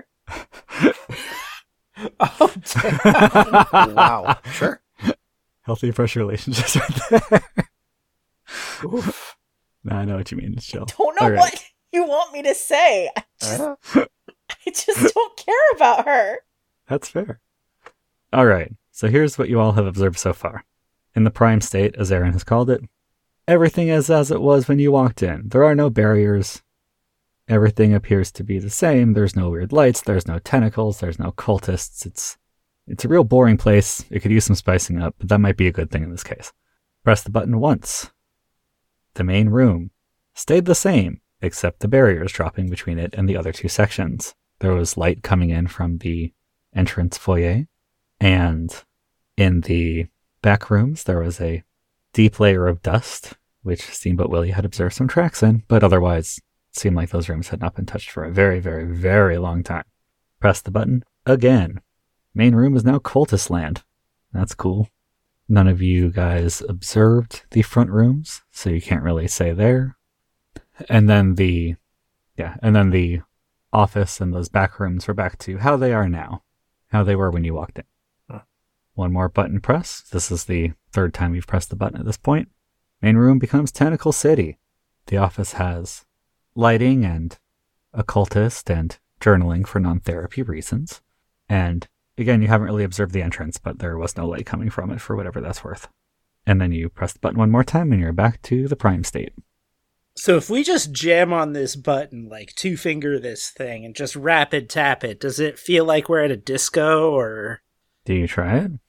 Oh, damn. Wow. Sure. Healthy fresh relationships right there. Oof. No, I know what you mean. It's chill. Don't know All right. what you want me to say. I just, Uh, I just don't care about her. That's fair. All right. So here's what you all have observed so far. In the prime state, as Aaron has called it, everything is as it was when you walked in. There are no barriers. Everything appears to be the same. There's no weird lights. There's no tentacles. There's no cultists. It's it's a real boring place. It could use some spicing up, but that might be a good thing in this case. Press the button once. The main room stayed the same, except the barriers dropping between it and the other two sections. There was light coming in from the entrance foyer, and in the back rooms there was a deep layer of dust, which Steamboat Willie had observed some tracks in, but otherwise it seemed like those rooms had not been touched for a very, very, very long time. Press the button again. Main room is now cultist land. That's cool. None of you guys observed the front rooms, so you can't really say there. And then the, yeah, and then the office and those back rooms were back to how they are now, how they were when you walked in. Huh. One more button press. This is the third time you've pressed the button at this point. Main room becomes Tentacle City. The office has lighting and occultist and journaling for non-therapy reasons. And again, you haven't really observed the entrance, but there was no light coming from it for whatever that's worth. And then you press the button one more time and you're back to the prime state. So if we just jam on this button, like two finger this thing, and just rapid tap it, does it feel like we're at a disco, or? Do you try it?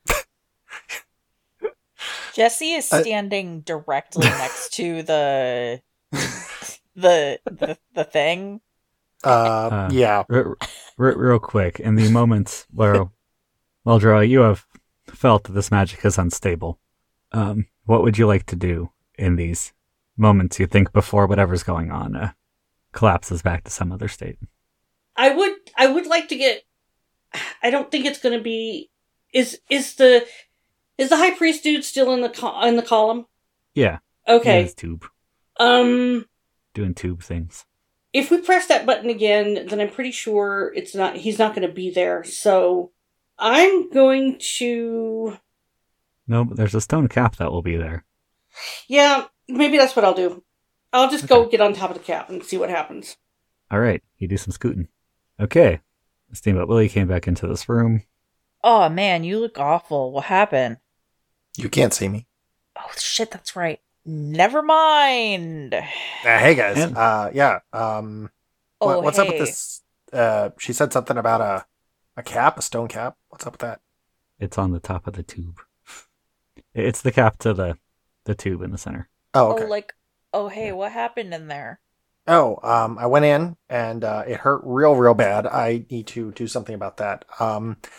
Jesse is I- standing directly next to the the the, the thing. uh, Uh, yeah. R- r- real quick, in the moments where, well, Droa, you have felt that this magic is unstable. Um, what would you like to do in these moments you think before whatever's going on uh, collapses back to some other state? I would I would like to get I don't think it's going to be is is the is the high priest dude still in the co- in the column? Yeah. Okay. His tube. Um Doing tube things. if we press that button again, then I'm pretty sure it's not he's not going to be there. So I'm going to No, but there's a stone cap that will be there. yeah, maybe that's what I'll do. I'll just go Okay. get on top of the cap and see what happens. All right, you do some scooting. Okay. Steamboat Willie came back into this room. Oh man, you look awful. What happened? You can't see me. Oh shit, that's right. Never mind. Uh, hey guys. And- Uh, yeah. Um, Oh, what, what's up hey. with this? Uh, she said something about a a cap, a stone cap. What's up with that? It's on the top of the tube. It's the cap to the, the tube in the center. Oh, okay. Oh, like, oh hey, what happened in there? Oh, um, I went in and uh, it hurt real, real bad. I need to do something about that. Um,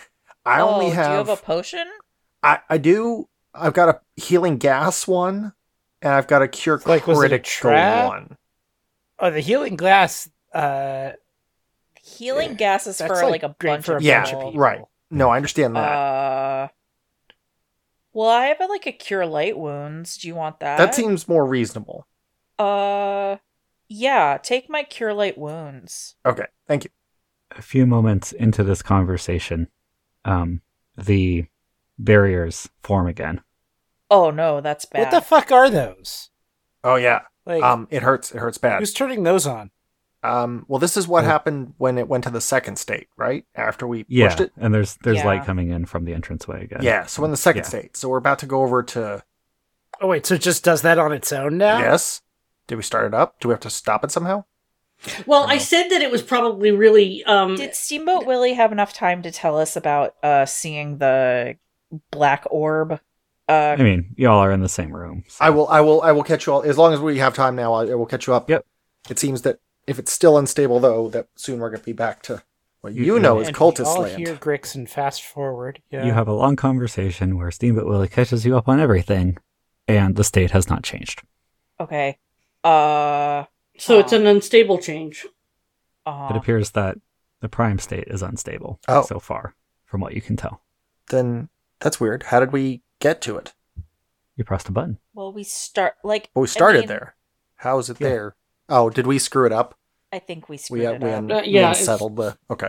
I oh, only do you have, have a potion? I, I do. I've got a healing gas one, and I've got a cure Like, was it a critical trap? one. Oh, the healing glass. Uh, Healing Yeah, gas is that's, for like, like a great bunch for of a Yeah, bunch of people. people. right. No, I understand that. Uh, well, I have like a cure light wounds. Do you want that? that seems more reasonable. Uh, yeah. Take my cure light wounds. Okay, thank you. A few moments into this conversation, um, the barriers form again. Oh no, that's bad. what the fuck are those? Oh yeah. Like, Um, it hurts. It hurts bad. who's turning those on? Um, well, this is what Uh, happened when it went to the second state, right? After we Yeah, pushed it. and there's there's Yeah. light coming in from the entranceway again. Yeah. So in the second Yeah. state. So we're about to go over to Oh wait, so it just does that on its own now? yes. Did we start it up? Do we have to stop it somehow? Well, I said that it was probably really. Um, Did Steamboat Willie have enough time to tell us about uh seeing the black orb? Uh, I mean, y'all are in the same room. so- I will. I will. I will catch you all as long as we have time now. I, I will catch you up. Yep. It seems that if it's still unstable, though, that soon we're going to be back to what you, You- know is And cultist we all land. hear Grix and fast forward. Yeah. You have a long conversation where Steamboat Willie catches you up on everything, and the state has not changed. okay. Uh, so it's an unstable change. uh It appears that the prime state is unstable Oh. so far, from what you can tell. Then that's weird. How did we get to it? You pressed a button. well, we start like Well, we I started mean, there. How is it Yeah. there? Oh, did we screw it up? I think we screwed We uh, it we, up. un- Uh, we yeah, it's- unsettled the okay.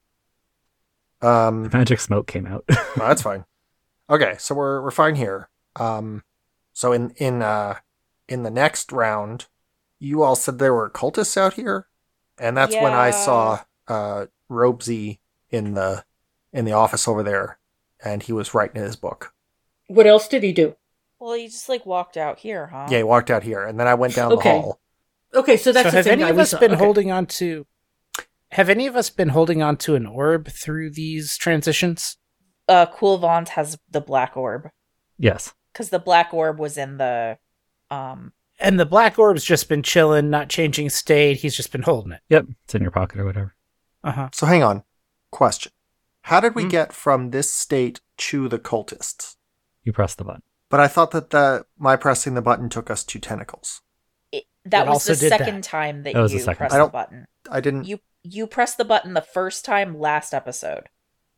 Um, Magic smoke came out. well, that's fine. Okay, so we're we're fine here. Um, so in in uh in the next round, you all said there were cultists out here, and that's when I Yeah. saw uh Robesy in the in the office over there, and he was writing his book. What else did he do? Well, you just like walked out here, huh? Yeah, he walked out here, and then I went down Okay. the hall. Okay, so that's so the have same any guy of we us saw. been Okay. holding on to? Have any of us been holding on to an orb through these transitions? Uh, Cool Vons has the black orb Yes. because the black orb was in the, um. And the black orb's just been chilling, not changing state. He's just been holding it. Yep. It's in your pocket or whatever. Uh huh. So hang on. Question: how did we Hmm. get from this state to the cultists? You press the button. But I thought that the my pressing the button took us to tentacles. It, that It was also the did second that. time that, That was the you second pressed time. I the don't- button. I didn't. You you pressed the button the first time last episode.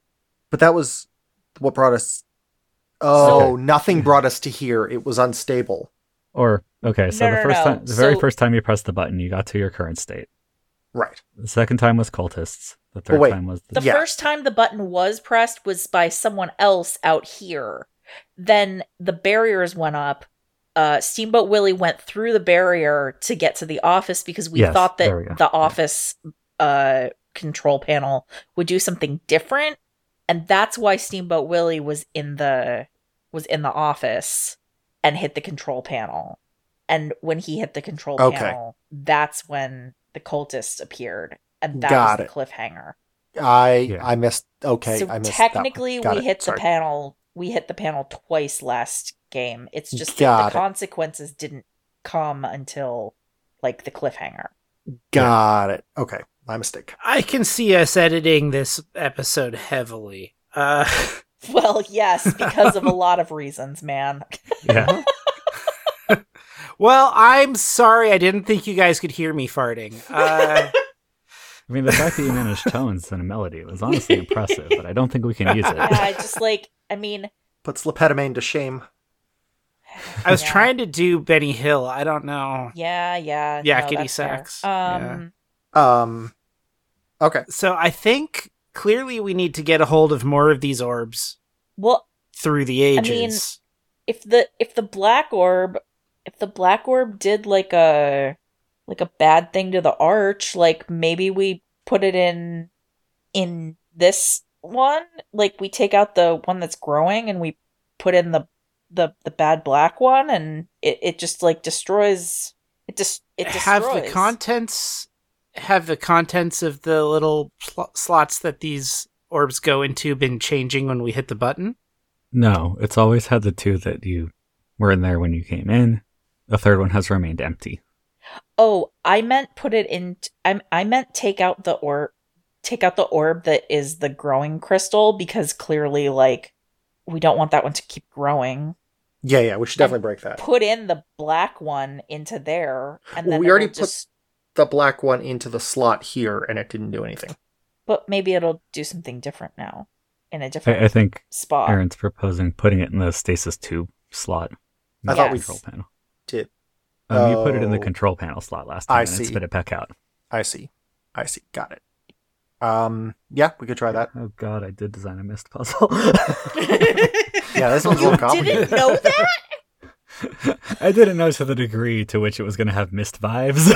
But that was what brought us. Oh, So- nothing brought us to here. It was unstable. Or, okay, so No, the no, first no. time, the very So- first time you pressed the button, you got to your current state. Right. The second time was cultists. The third wait. time was the, The Yeah. first time the button was pressed was by someone else out here. Then the barriers went up. Uh, Steamboat Willie went through the barrier to get to the office because we Yes, thought there we that go. the office uh, control panel would do something different, and that's why Steamboat Willie was in the was in the office and hit the control panel. And when he hit the control Okay. panel, that's when the cultists appeared, and that Got was it. the cliffhanger. I Yeah. I missed. Okay, so I missed. that one. technically, Got we it. hit Sorry. the panel. We hit the panel twice last game. It's just Got that it. the consequences didn't come until like the cliffhanger. Got it. Okay, my mistake. I can see us editing this episode heavily. Uh, Well, yes, because of a lot of reasons, man. yeah. well, I'm sorry. I didn't think you guys could hear me farting. Uh, I mean, the fact that you managed tones and a melody was honestly impressive, but I don't think we can use Yeah, it. I just like, I mean, Puts Lepetamine to shame. I was yeah. trying to do Benny Hill. I don't know. Yeah, yeah, Yeah, no, kitty that's fair. sacks. Um, Um. Okay. So I think clearly we need to get a hold of more of these orbs well, through the ages. if the if the black orb, if the black orb did like a like a bad thing to the arch, like maybe we put it in in this one, like we take out the one that's growing and we put in the the the bad black one, and it it just like destroys it just it destroys. have the contents have the contents of the little pl- slots that these orbs go into been changing when we hit the button? No, it's always had the two that you were in there when you came in. The third one has remained empty. Oh, I meant put it in. I I meant take out the or take out the orb that is the growing crystal, because clearly, like, we don't want that one to keep growing. Yeah, yeah, we should definitely break that. Put in the black one into there, and Well, then we already it'll just... put the black one into the slot here, and it didn't do anything. But maybe it'll do something different now, in a different I, I think spot. Aaron's proposing putting it in the stasis tube slot. I in thought the we control panel. did. Um, You put it in the Oh. control panel slot last time, I and see. it spit it back out. I see. I see. Got it. Um, yeah, we could try that. Oh god, I did design a mist puzzle. Yeah, this one's a You little complicated. didn't know that? I didn't know to the degree to which it was going to have mist vibes.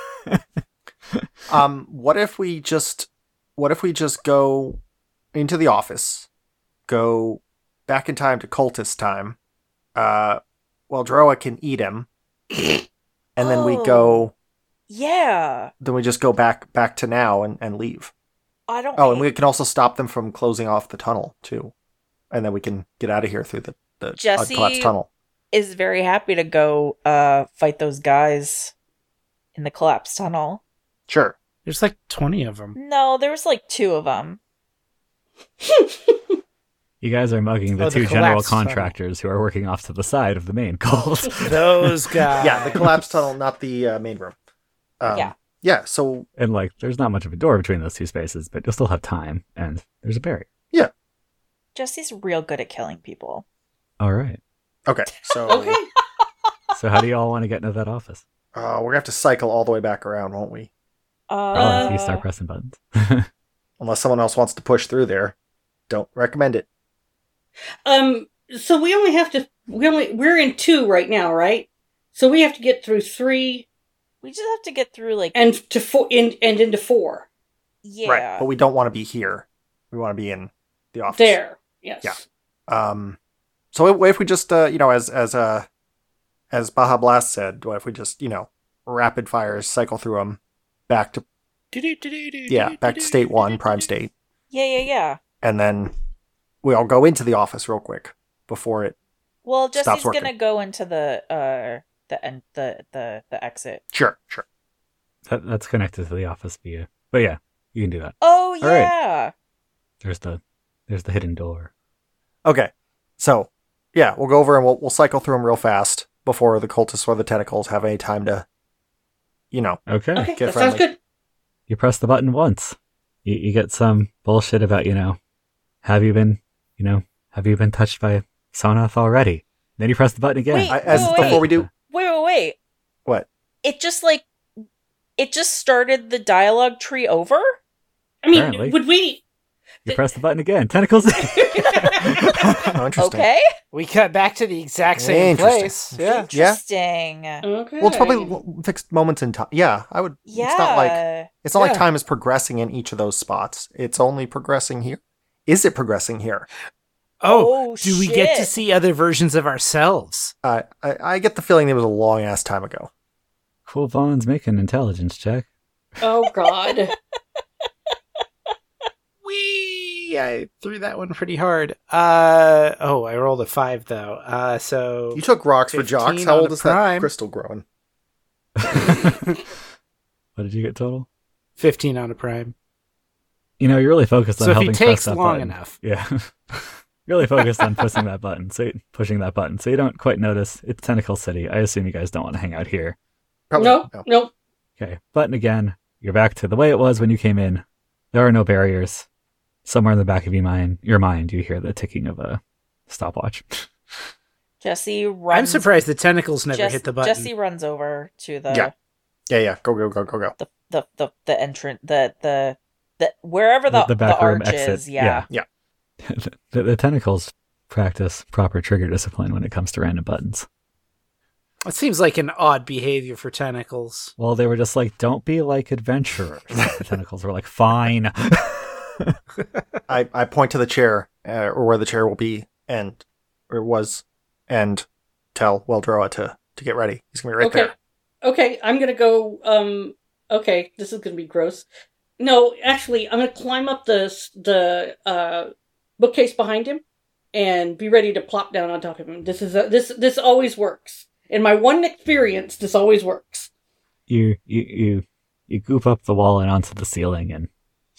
Um, what if we just, what if we just go into the office, go back in time to cultist time, uh, well, Droa can eat him, and then we Oh. go, Yeah. then we just go back, back to now and, and leave. I don't... Oh, and we can also stop them from closing off the tunnel, too. And then we can get out of here through the, the Jesse- collapsed tunnel. is very happy to go uh fight those guys in the collapsed tunnel. Sure. There's like twenty of them. No, there was like two of them. You guys are mugging the Oh, the two general collapsed tunnel. contractors who are working off to the side of the main cult. Those guys. Yeah, the collapsed tunnel, not the uh, main room. Um, Yeah. Yeah, so, And, like, there's not much of a door between those two spaces, but you'll still have time, and there's a barrier. Jesse's real good at killing people. All right. okay, so Okay. So how do you all want to get into that office? uh, we're going to have to cycle all the way back around, won't we? Uh, Oh, you start pressing buttons. Unless someone else wants to push through there. Don't recommend it. Um. So we only have to. We only. We're in two right now, right? So we have to get through three we just have to get through like and to four in, and into four. yeah. Right, but we don't want to be here. We want to be in the office. There. Yes. Yeah. Um, so what if we just, uh, you know, as as uh, as Baja Blast said, what if we just, you know, rapid fires, cycle through them, back to yeah, back to state one, prime state, Yeah, yeah, yeah. and then we all go into the office real quick before it. Well, Stops Jesse's working. gonna go into the uh the end the the the exit. Sure, sure. that, that's connected to the office via. But yeah, you can do that. Oh All right. yeah. There's the there's the hidden door. Okay, so yeah, we'll go over and we'll we'll cycle through them real fast before the cultists or the tentacles have any time to, you know. Okay. Okay. Get That sounds friendly. good. You press the button once. You, you get some bullshit about, you know, have you been, you know, have you been touched by Sonoth already? Then you press the button again. Wait, I, as wait, before wait. we do Wait, wait, wait. what? It just like it just started the dialogue tree over? I mean, Apparently. would we? You press the button again. Tentacles. Oh, interesting. Okay. We cut back to the exact same Interesting. place. Yeah. Interesting. Yeah. Okay. Well, it's probably l- fixed moments in time. Yeah, I would. It's not like it's not like Yeah. time is progressing in each of those spots. It's only progressing here. Is it progressing here? Oh, Oh, do we get to shit. see other versions of ourselves? Uh, I I get the feeling it was a long ass time ago. Cool Vaughn's make an intelligence check. Oh God. Wee! I threw that one pretty hard. Uh oh, I rolled a five though. Uh so You took rocks for jocks. fifteen How on old the is that prime. crystal growing? What did you get total? fifteen on a prime. You know, you're really focused on So if he helping takes press that long button. enough. Yeah. Really focused on pushing that button, so pushing that button, so you don't quite notice it's Tentacle City. I assume you guys don't want to hang out here. Probably No. not, no. No. Okay, button again. You're back to the way it was when you came in. There are no barriers. Somewhere in the back of your mind, your mind, you hear the ticking of a stopwatch. Jesse runs I'm surprised the tentacles never Jess- hit the button. Jesse runs over to the Yeah. Yeah, yeah. Go, go, go, go, go. the the the, the entrance the the the wherever the The- the back the room arch exit, is. Yeah. Yeah. the, the tentacles practice proper trigger discipline when it comes to random buttons. It seems like an odd behavior for tentacles. Well, they were just like, don't be like adventurers. The tentacles were like, fine. I, I point to the chair, uh, or where the chair will be, and or was, and tell Weldroa to to get ready. He's gonna be right Okay. there. Okay. I'm gonna go. Um. Okay. This is gonna be gross. No, actually, I'm gonna climb up the s- the uh bookcase behind him and be ready to plop down on top of him. This is a, this this always works. In my one experience, this always works. you, you, you, you goop up the wall and onto the ceiling and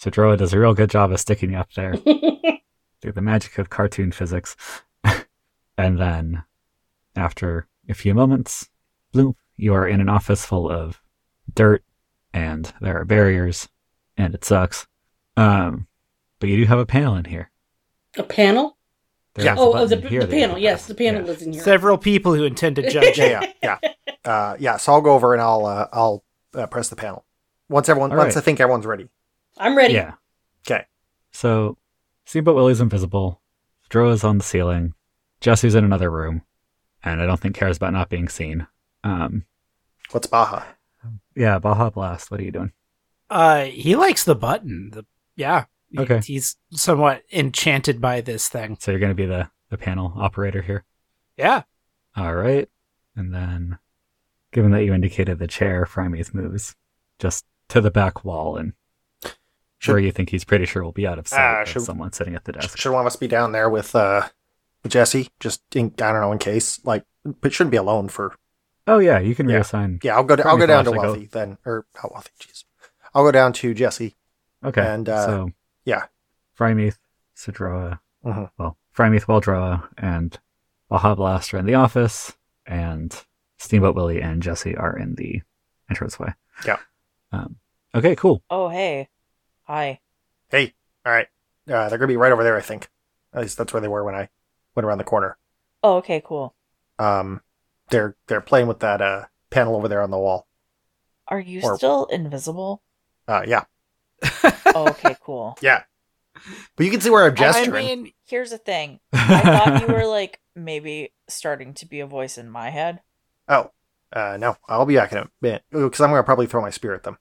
Sidroa does a real good job of sticking you up there through the magic of cartoon physics. And then, after a few moments, bloop, you are in an office full of dirt, and there are barriers, and it sucks. Um, but you do have a panel in here. A panel? There's Yeah. a Oh, oh button the, here the that you panel. can Yes, press. the panel Yeah. is in here. Several people who intend to judge Yeah, it. yeah, yeah. Uh, yeah, so I'll go over and I'll uh, I'll uh, press the panel. Once everyone, All once right. I think everyone's ready. I'm ready. Yeah. Okay. So, Steamboat Willie's invisible. Sidroa's on the ceiling. Jesse's in another room, and I don't think cares about not being seen. Um, What's Baja? yeah, Baja Blast. What are you doing? Uh, he likes the button. The yeah. He- Okay. He's somewhat enchanted by this thing. So you're going to be the, the panel operator here. Yeah. All right. And then, given that you indicated the chair, Frymeath moves just to the back wall and Should- where you think he's pretty sure will be out of sight Ah, of should- someone sitting at the desk. Should one of us be down there with uh with Jesse? Just in, I don't know, in case. Like, but shouldn't be alone for. Oh yeah, you can Yeah. reassign. Yeah, I'll go. I'll Frymeath go down to will actually go- Wealthy then, or not Wealthy. Jeez, I'll go down to Jesse. Okay. And, uh, so yeah. Frymeath, Sidroa, Mhm. well, Frymeath, Weldroa, and Baja Blast are in the office, and Steamboat Willie and Jesse are in the entranceway. Yeah. Um, okay, cool. Oh, hey. Hi. Hey, all right. Uh, they're gonna be right over there, I think. At least that's where they were when I went around the corner. Oh, okay, cool. Um, they're they're playing with that uh panel over there on the wall. Are you Or- still invisible? Uh, yeah, Oh, okay, cool. yeah. But you can see where I'm I gesturing. mean, Here's the thing. I thought you were, like, maybe starting to be a voice in my head. Oh, uh, no, I'll be back in a minute because I'm gonna probably throw my spear at them.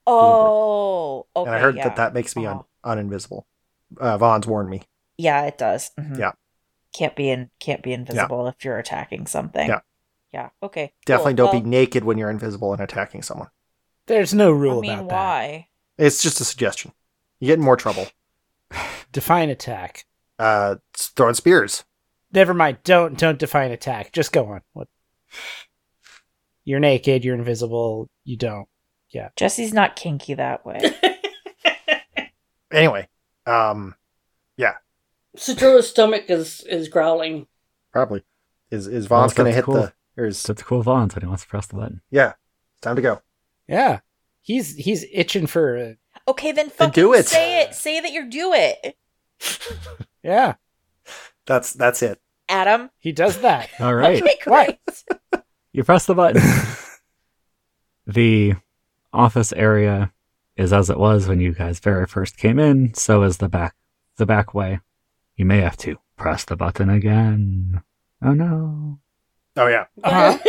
Oh, okay. and I heard yeah. that that makes me un- Oh. uninvisible. Uh, Vaughn's warned me. Yeah, it does. Mhm. Yeah. Can't be in can't be invisible if you're attacking something. Yeah. Yeah. Okay. Definitely cool. don't Well, be naked when you're invisible and attacking someone. there's no I rule mean, about that. why? It's just a suggestion. You get in more trouble. Define attack. Uh, s- throwing spears. Never mind. Don't don't define attack. Just go on. What? You're naked. You're invisible. You don't. Jesse's not kinky that way. Anyway, um, Sidroa's stomach is, is growling. probably is is Well, Vaughn's gonna that's hit cool. the. Or is, So it's cool Vaughn, so he wants to press the button. yeah, it's time to go. Yeah. He's he's itching for. A, Okay, then Then fucking do it. say it. Say that you do it. yeah. That's that's it. Adam. He does that. All right. Okay, great. You press the button. The office area is as it was when you guys very first came in, so is the back the back way. You may have to press the button again. Oh no. Oh yeah. Uh-huh.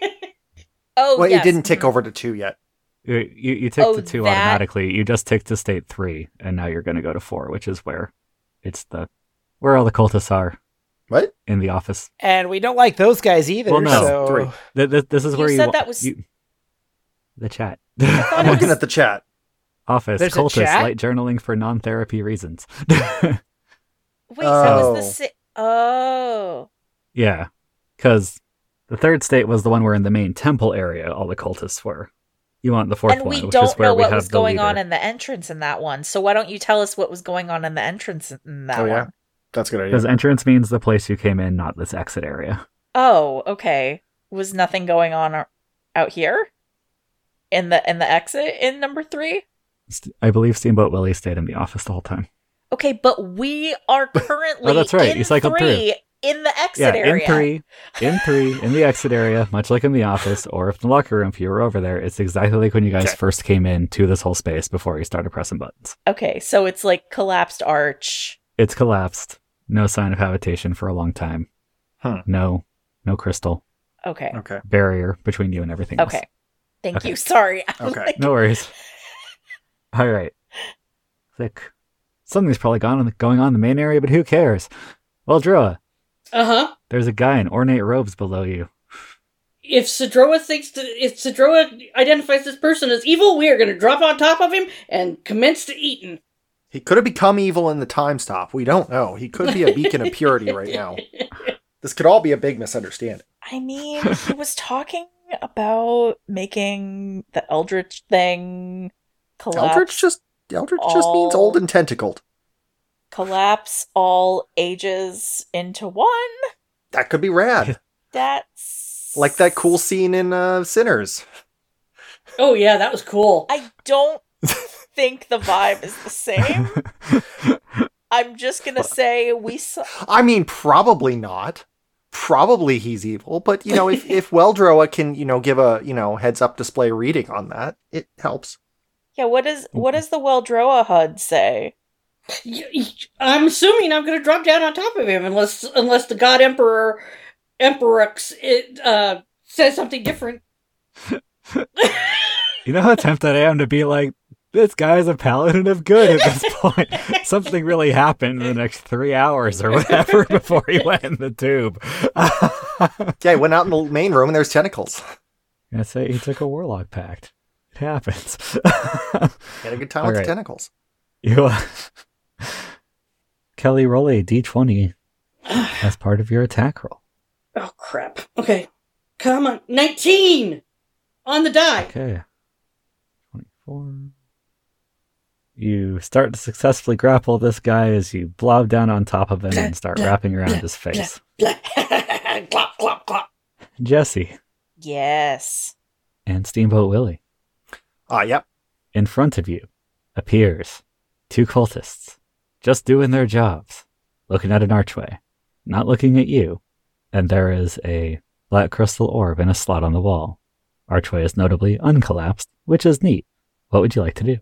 Oh, Well, yes. it didn't tick mhm. over to two yet. You you, you ticked Oh, to two that- automatically. You just ticked to state three, and now you're gonna go to four, which is where it's the where all the cultists are What? in the office. And we don't like those guys either. Well, no. So Three. Th- th- this is You where you said wa- that was- you- the chat. thought I'm it looking was- at the chat. Office There's a cultists chat? light journaling for non-therapy reasons. Wait, so Oh. was the si- Oh. Yeah, because the third state was the one where in the main temple area all the cultists were. You want the fourth And one, we which is don't where know we what have was the going leader. on in the entrance in that one. So why don't you tell us what was going on in the entrance in that Oh, yeah? one? That's a good idea. Because entrance means the place you came in, not this exit area. Oh, okay. Was nothing going on ar- out here? In the in the exit in number three? St- I believe Steamboat Willie stayed in the office the whole time. Okay, but we are currently Oh, that's right. in You cycled three in the exit Yeah, area. in three, in three, in the exit area, much like in the office, or if the locker room, if you were over there, it's exactly like when you guys Okay. first came in to this whole space before you started pressing buttons. Okay, so it's like collapsed arch. It's collapsed. No sign of habitation for a long time. Hmm. No, no crystal Okay. Okay. barrier between you and everything else. Okay. Thank Okay. you. Sorry. I'm Okay. like- No worries. All right. Thick. Something's probably gone on, going on in the main area, but who cares? Well, Droa, Uh huh. there's a guy in ornate robes below you. If Sidroa thinks that if Sidroa identifies this person as evil, we are going to drop on top of him and commence to eating. He could have become evil in the time stop. We don't know. He could be a beacon of purity right now. This could all be a big misunderstanding. I mean, he was talking about making the Eldritch thing collapse. Eldritch just Eldritch just means old and tentacled. Collapse all ages into one? That could be rad. That's... Like that cool scene in uh, Sinners. Oh yeah, that was cool. I don't think the vibe is the same. I'm just gonna say we saw... I mean, probably not. Probably he's evil, but, you know, if, if Weldroa can, you know, give a, you know, heads-up display reading on that, it helps. Yeah, what is what does the Weldroa H U D say? Y- y- I'm assuming I'm going to drop down on top of him unless unless the God Emperor Emperorx it uh, says something different. You know how tempted I am to be like, this guy's a paladin of good at this point. Something really happened in the next three hours or whatever before he went in the tube. Yeah, he went out in the main room and there's tentacles. I say he took a warlock pact. It happens. Had a good time All with right. the tentacles. You, uh, Kelly, roll a d twenty as part of your attack roll. Oh crap. Okay. Come on. nineteen! On the die! Okay. twenty-four. You start to successfully grapple this guy as you blob down on top of him and start wrapping around his face. Glop, glop, glop. Jesse Yes. and Steamboat Willie. Ah, yep. In front of you appears two cultists, just doing their jobs, looking at an archway, not looking at you, and there is a black crystal orb in a slot on the wall. Archway is notably uncollapsed, which is neat. What would you like to do?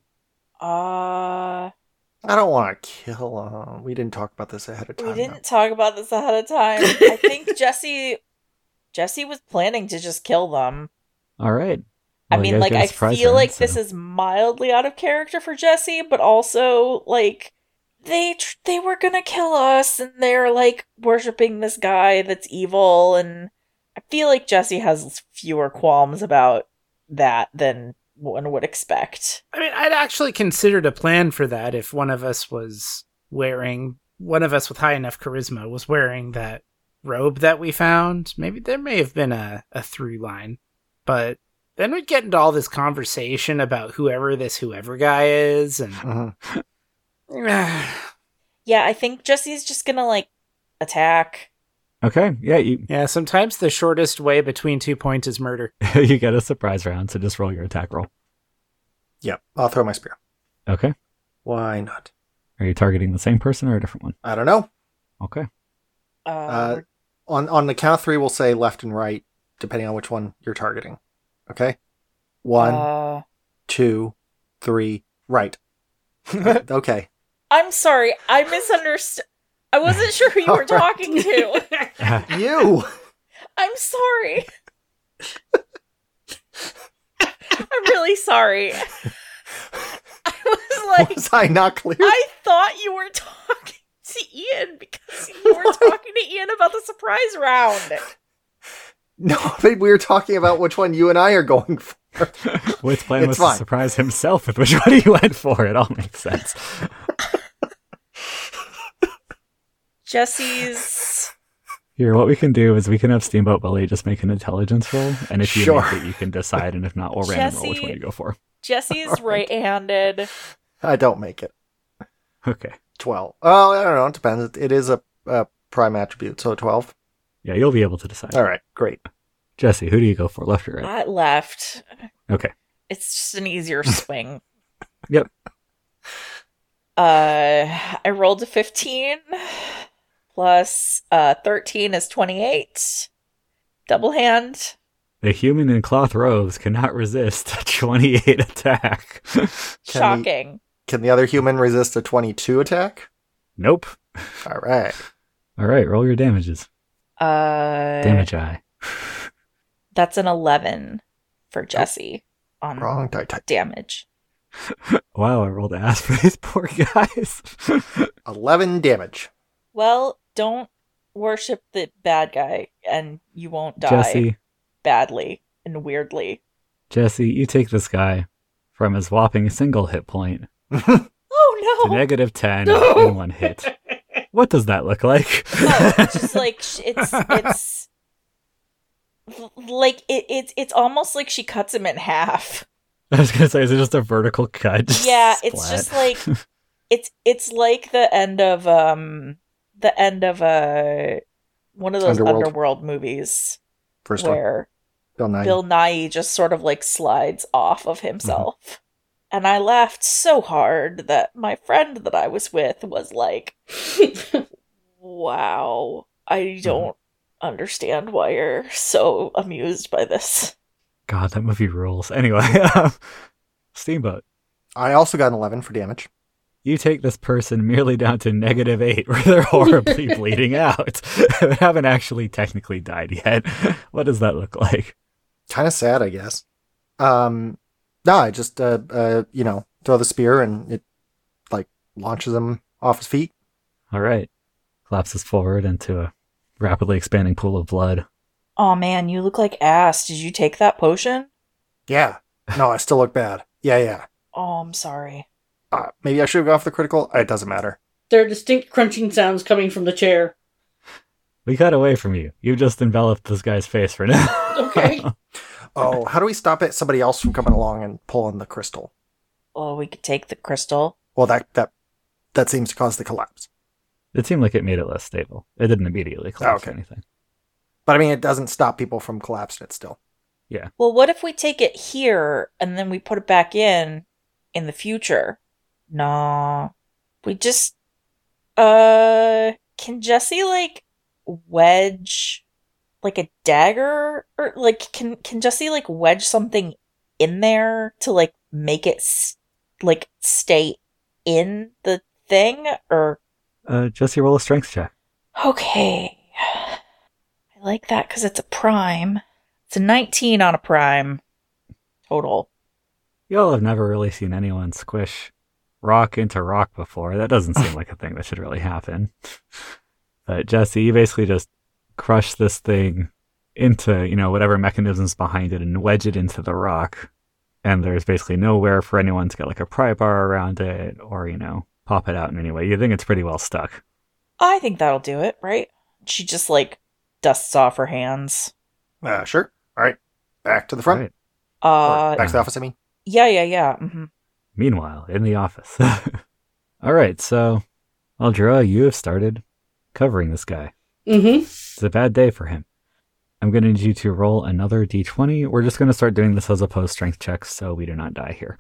Uh, I don't want to kill him. We didn't talk about this ahead of time. we didn't talk about this ahead of time. I think Jesse, Jesse was planning to just kill them. All right. I Well, you mean, guys like, get a I surprise feel round, like so- this is mildly out of character for Jesse, but also, like, they tr- they were gonna kill us, and they're, like, worshipping this guy that's evil, and I feel like Jesse has fewer qualms about that than one would expect. I mean, I'd actually considered a plan for that if one of us was wearing, one of us with high enough charisma was wearing that robe that we found. Maybe there may have been a, a through line. But then we'd get into all this conversation about whoever this whoever guy is, and Mhm. Yeah, I think Jesse's just gonna, like, attack. Okay, yeah, you yeah, sometimes the shortest way between two points is murder. you get a surprise round, so just roll your attack roll. Yep, I'll throw my spear. Okay. Why not? Are you targeting the same person or a different one? I don't know. Okay. Uh, Uh, on on the count of three, we'll say left and right, depending on which one you're targeting. Okay? One, uh, two, three, right. Okay. I'm sorry, I misunderstood. I wasn't sure who you were All right. talking to. You! I'm sorry. I'm really sorry. I was like, Was I not clear? I thought you were talking to Ian because you were talking to Ian about the surprise round. No, but we were talking about which one you and I are going for. Which plan It's was fine. to surprise himself with which one he went for? It all makes sense. Jesse's. Here, what we can do is we can have Steamboat Willie just make an intelligence roll, and if you Sure. make it, you can decide, and if not, we'll random roll which Jesse- one you go for. Jesse's All right. right-handed. I don't make it. Okay. twelve. Oh, I don't know. It depends. It is a, a prime attribute, so twelve. Yeah, you'll be able to decide. All right, great. Jesse, who do you go for, left or right? I left. Okay. It's just an easier swing. Yep. Uh, I rolled a fifteen. Plus uh, thirteen is twenty-eight. Double hand. The human in cloth robes cannot resist a twenty-eight attack. Shocking. Can the other human resist a twenty-two attack? Nope. All right. All right, roll your damages. Uh, Damage eye. That's an eleven for Jesse on Wrong die type. damage. Wow, I rolled ass for these poor guys. eleven damage. Well, don't worship the bad guy and you won't die Jesse, badly and weirdly. Jesse, you take this guy from his whopping single hit point Oh to no! negative ten No! in one hit. What does that look like? No, it's just like sh- it's it's l- like it, it's it's almost like she cuts him in half. I was gonna say, is it just a vertical cut? Just Yeah, it's splat? just like it's it's like the end of um the end of uh one of those Underworld. underworld movies First one. where Bill Nye. Bill Nye just sort of like slides off of himself. And I laughed so hard that my friend that I was with was like, wow, I don't understand why you're so amused by this. God, that movie rules. Anyway, um, Steamboat. I also got an eleven for damage. You take this person merely down to negative eight, where they're horribly bleeding out. They haven't actually technically died yet. What does that look like? Kind of sad, I guess. Um, no, I just, uh, uh, you know, throw the spear and it, like, launches him off his feet. All right. Collapses forward into a rapidly expanding pool of blood. Oh man, you look like ass. Did you take that potion? Yeah. No, I still look bad. Yeah, yeah. Oh, I'm sorry. Uh, maybe I should have gone for the critical. It doesn't matter. There are distinct crunching sounds coming from the chair. We got away from you. You just enveloped this guy's face for now. Okay. Oh, how do we stop it? Somebody else from coming along and pulling the crystal. Oh, we could take the crystal. Well, that that that seems to cause the collapse. It seemed like it made it less stable. It didn't immediately collapse Okay. or anything. But I mean, it doesn't stop people from collapsing it still. Well, what if we take it here and then we put it back in in the future? Nah. We just uh can Jesse like wedge like a dagger or like can can Jesse like wedge something in there to like make it s- like stay in the thing or Uh, Jesse, roll a strength check. okay. I like that cuz it's a prime. It's a nineteen on a prime total. Y'all have never really seen anyone squish rock into rock before. That doesn't seem like a thing that should really happen. But Jesse, you basically just crush this thing into, you know, whatever mechanisms behind it and wedge it into the rock. And there's basically nowhere for anyone to get like a pry bar around it or, you know, pop it out in any way. You think it's pretty well stuck. I think that'll do it, right? She just like dusts off her hands. Uh, sure. All right. Back to the front. Right. Uh Or back to the office, I mean. yeah, yeah, yeah. hmm Meanwhile, in the office. All right, so, Aldra, you have started covering this guy. Mm-hmm. It's a bad day for him. I'm going to need you to roll another d twenty. We're just going to start doing this as opposed strength checks so we do not die here.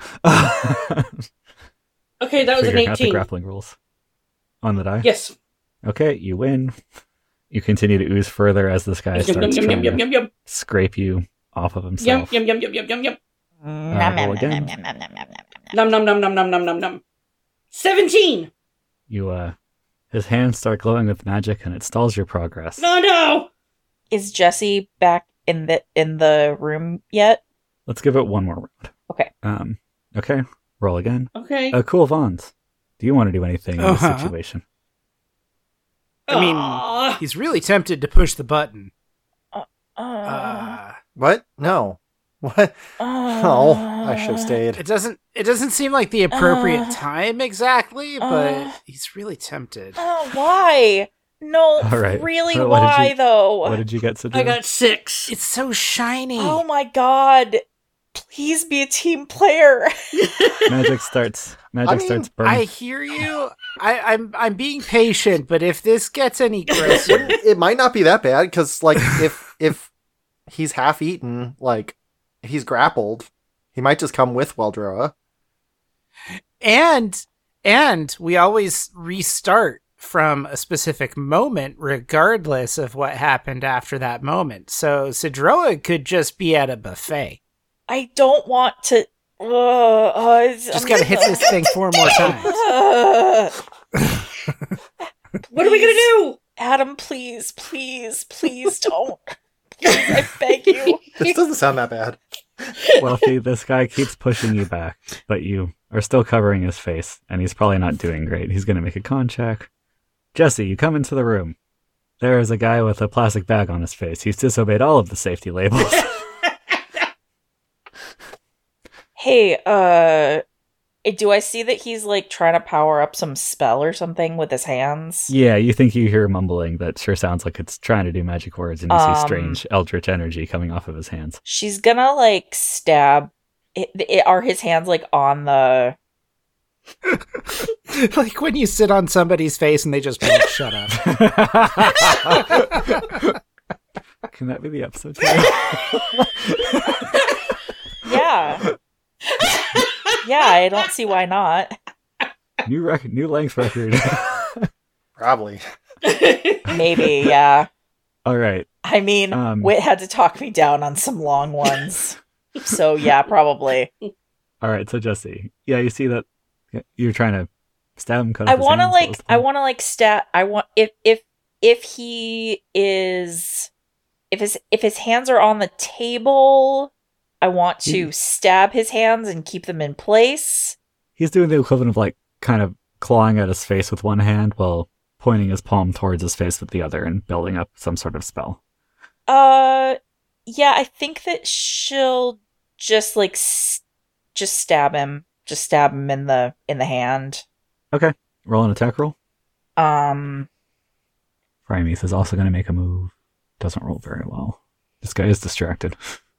Okay, that was an Figuring out the eighteen. grappling rules on the die. Yes. Okay, you win. You continue to ooze further as this guy Yum, yum, starts yum, trying yum, to yum, yum, scrape you off of yum, himself. yum, yum, yum, yum, yum, yum. Uh, roll again. Num, num, num, num, num, num, num, num. Seventeen. You, uh, his hands start glowing with magic and it stalls your progress. No, no. Is Jesse back in the in the room yet? Let's give it one more round. Okay. Um, okay, roll again. Okay. Uh, cool, Vons. Do you want to do anything in Uh-huh. this situation? I mean, Aw. he's really tempted to push the button. Uh, Uh, What? No. What? Oh, I should have stayed. it doesn't. It doesn't seem like the appropriate Uh, time exactly, but uh, he's really tempted. Oh, why? No, All right. really, What- what did why you- though? What did you get, Sidra? I got six. It's so shiny. Oh my god! Please be a team player. Magic starts. Magic I mean, starts burning. I hear you. I, I'm I'm being patient, but if this gets any grosser, It might not be that bad because, like, if if he's half eaten, like, if he's grappled, he might just come with Weldroa. and and we always restart from a specific moment, regardless of what happened after that moment. So Sidroa could just be at a buffet. I don't want to. Uh, uh, Just gotta hit this thing four more times. Uh, What are we gonna do? Adam, please, please, please don't. Please, I beg you. This doesn't sound that bad. Wealthy, this guy keeps pushing you back, but you are still covering his face, and he's probably not doing great. He's going to make a con check. Jesse, you come into the room. There is a guy with a plastic bag on his face. He's disobeyed all of the safety labels. Hey, uh, do I see that he's like trying to power up some spell or something with his hands? Yeah, you think you hear mumbling that sure sounds like it's trying to do magic words, and you Um, see strange eldritch energy coming off of his hands. She's gonna like stab it, it, are his hands like on the... Like when you sit on somebody's face and they just won't shut up. Can that be the episode title? Yeah. Yeah, I don't see why not. New rec- new length record. Probably. Maybe, yeah. All right. I mean, Um, Wit had to talk me down on some long ones. So yeah, probably. All right. So Jesse, yeah, you see that you're trying to stab him. Cut I off his want to hands, like, what was the I plan? want to like stat. I want if if if he is, if his if his hands are on the table, I want to Mm. stab his hands and keep them in place. He's doing the equivalent of like kind of clawing at his face with one hand while pointing his palm towards his face with the other and building up some sort of spell. Uh, yeah, I think that she'll just like s- just stab him, just stab him in the in the hand. Okay. Roll an attack roll. Um, Primeath is also going to make a move. Doesn't roll very well. This guy is distracted.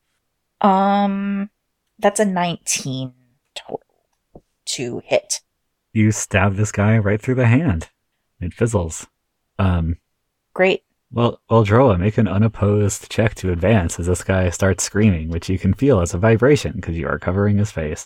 um, that's a nineteen total to hit. You stab this guy right through the hand. It fizzles. Um, Great. well, well, Droa, make an unopposed check to advance as this guy starts screaming, which you can feel as a vibration because you are covering his face.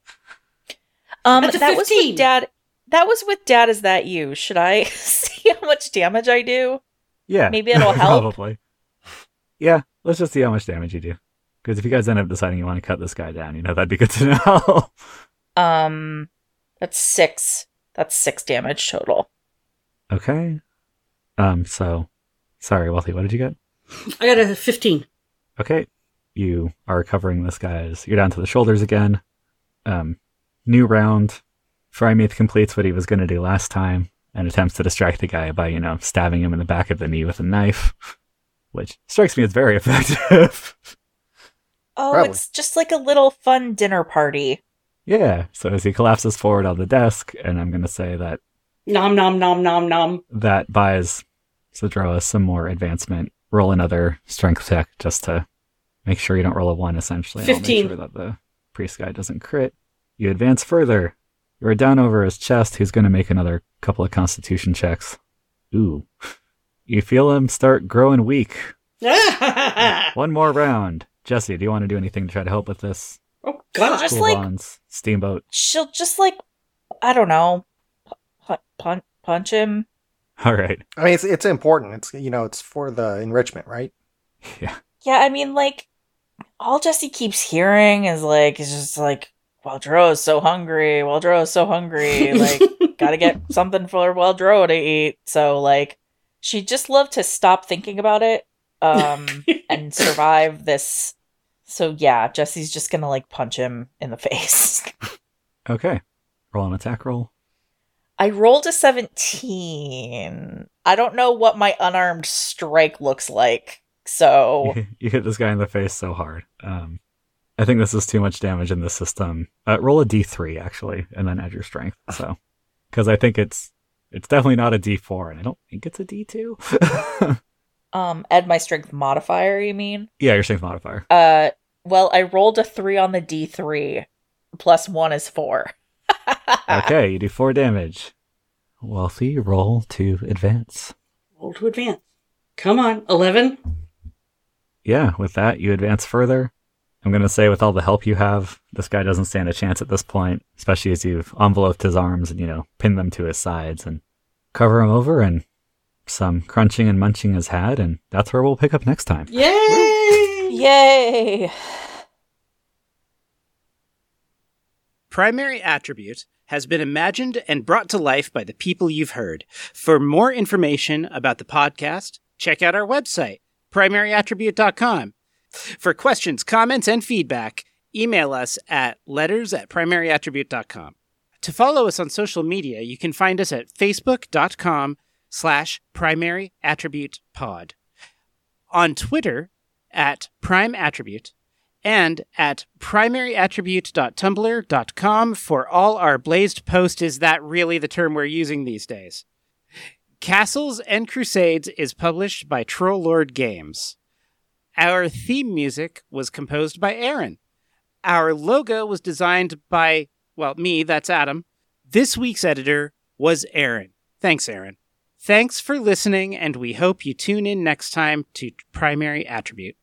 Um, That's a that was fifteen. with Dad. That was with Dad. Is that you? Should I see how much damage I do? Yeah. Maybe it'll help. Probably. Yeah, let's just see how much damage you do. Because if you guys end up deciding you want to cut this guy down, you know, that'd be good to know. Um, that's six. That's six damage total. Okay. Um, so, sorry, Wealthy, what did you get? I got a fifteen. Okay. You are covering this guy's, you're down to the shoulders again. Um, new round. Frymeath completes what he was going to do last time and attempts to distract the guy by, you know, stabbing him in the back of the knee with a knife, which strikes me as very effective. Oh, Probably. it's just like a little fun dinner party. Yeah. So as he collapses forward on the desk, and I'm going to say that Nom nom nom nom nom. that buys Sidroa some more advancement. Roll another strength check just to make sure you don't roll a one, essentially. fifteen. I'll make sure that the priest guy doesn't crit. You advance further. You're down over his chest. He's going to make another couple of constitution checks. Ooh. You feel him start growing weak. oh One more round. Jesse, do you want to do anything to try to help with this? God! Just Cool like- Bonds, Steamboat. She'll just like, I don't know, pu- punch punch him. All right. I mean, it's it's important. It's you know, it's for the enrichment, right? Yeah. Yeah, I mean, like, all Jesse keeps hearing is like, it's just like, Waldro's so hungry. Waldro's so hungry. Like, gotta get something for Waldro to eat. So, like, she'd just love to stop thinking about it um, and survive this. So, yeah, Jesse's just gonna, like, punch him in the face. Okay. Roll an attack roll. I rolled a seventeen. I don't know what my unarmed strike looks like. So, You hit this guy in the face so hard. Um, I think this is too much damage in the system. Uh, roll a d three, actually, and then add your strength. So, because I think it's it's definitely not a d four, and I don't think it's a d two. um, add my strength modifier, you mean? Yeah, your strength modifier. Uh, well, I rolled a three on the D three. Plus one is four. Okay, you do four damage. Wealthy, roll to advance. Roll to advance. Come on, eleven. Yeah, with that, you advance further. I'm going to say with all the help you have, this guy doesn't stand a chance at this point, especially as you've enveloped his arms and, you know, pinned them to his sides and cover him over, and some crunching and munching is had, and that's where we'll pick up next time. Yay! Yay! Primary Attribute has been imagined and brought to life by the people you've heard. For more information about the podcast, check out our website, primary attribute dot com. For questions, comments, and feedback, email us at letters at primary attribute dot com. To follow us on social media, you can find us at facebook.com slash primary attribute pod. On Twitter at prime attribute, and at primary attribute dot tumblr dot com for all our blazed post. Is that really the term we're using these days? Castles and Crusades is published by Troll Lord Games. Our theme music was composed by Aaron. Our logo was designed by, well, me, that's Adam. This week's editor was Aaron. Thanks, Aaron. Thanks for listening, and we hope you tune in next time to Primary Attribute.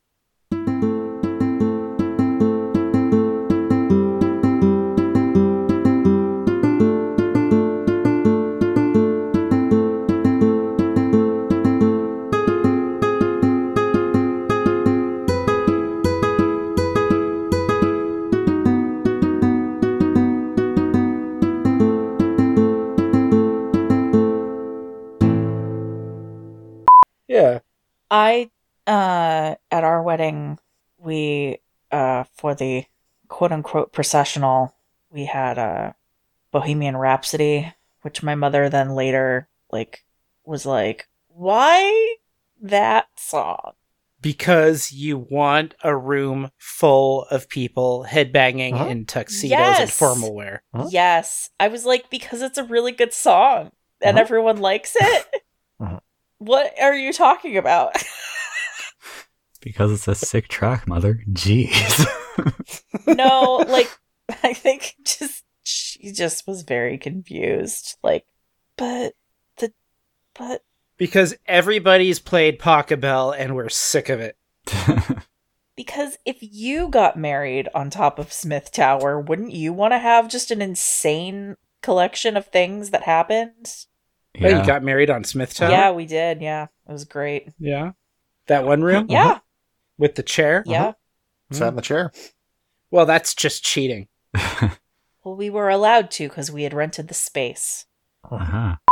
Yeah. I, uh, at our wedding, we, uh, for the quote unquote processional, we had a Bohemian Rhapsody, which my mother then later, like, was like, why that song? Because you want a room full of people headbanging Huh? in tuxedos Yes. and formal wear. Huh? Yes. I was like, because it's a really good song and Uh-huh. everyone likes it. Uh-huh. What are you talking about? Because it's a sick track, mother. Jeez. No, like, I think just, she just was very confused. Like, but, the, but, Because everybody's played Pachelbel and we're sick of it. because if you got married on top of Smith Tower, wouldn't you want to have just an insane collection of things that happened? Oh, you yeah. got married on Smith Tower? Yeah, we did. Yeah, it was great. Yeah. That one room? Yeah, With the chair? yeah. Sat in the chair. Well, that's just cheating. Well, we were allowed to because we had rented the space. uh-huh.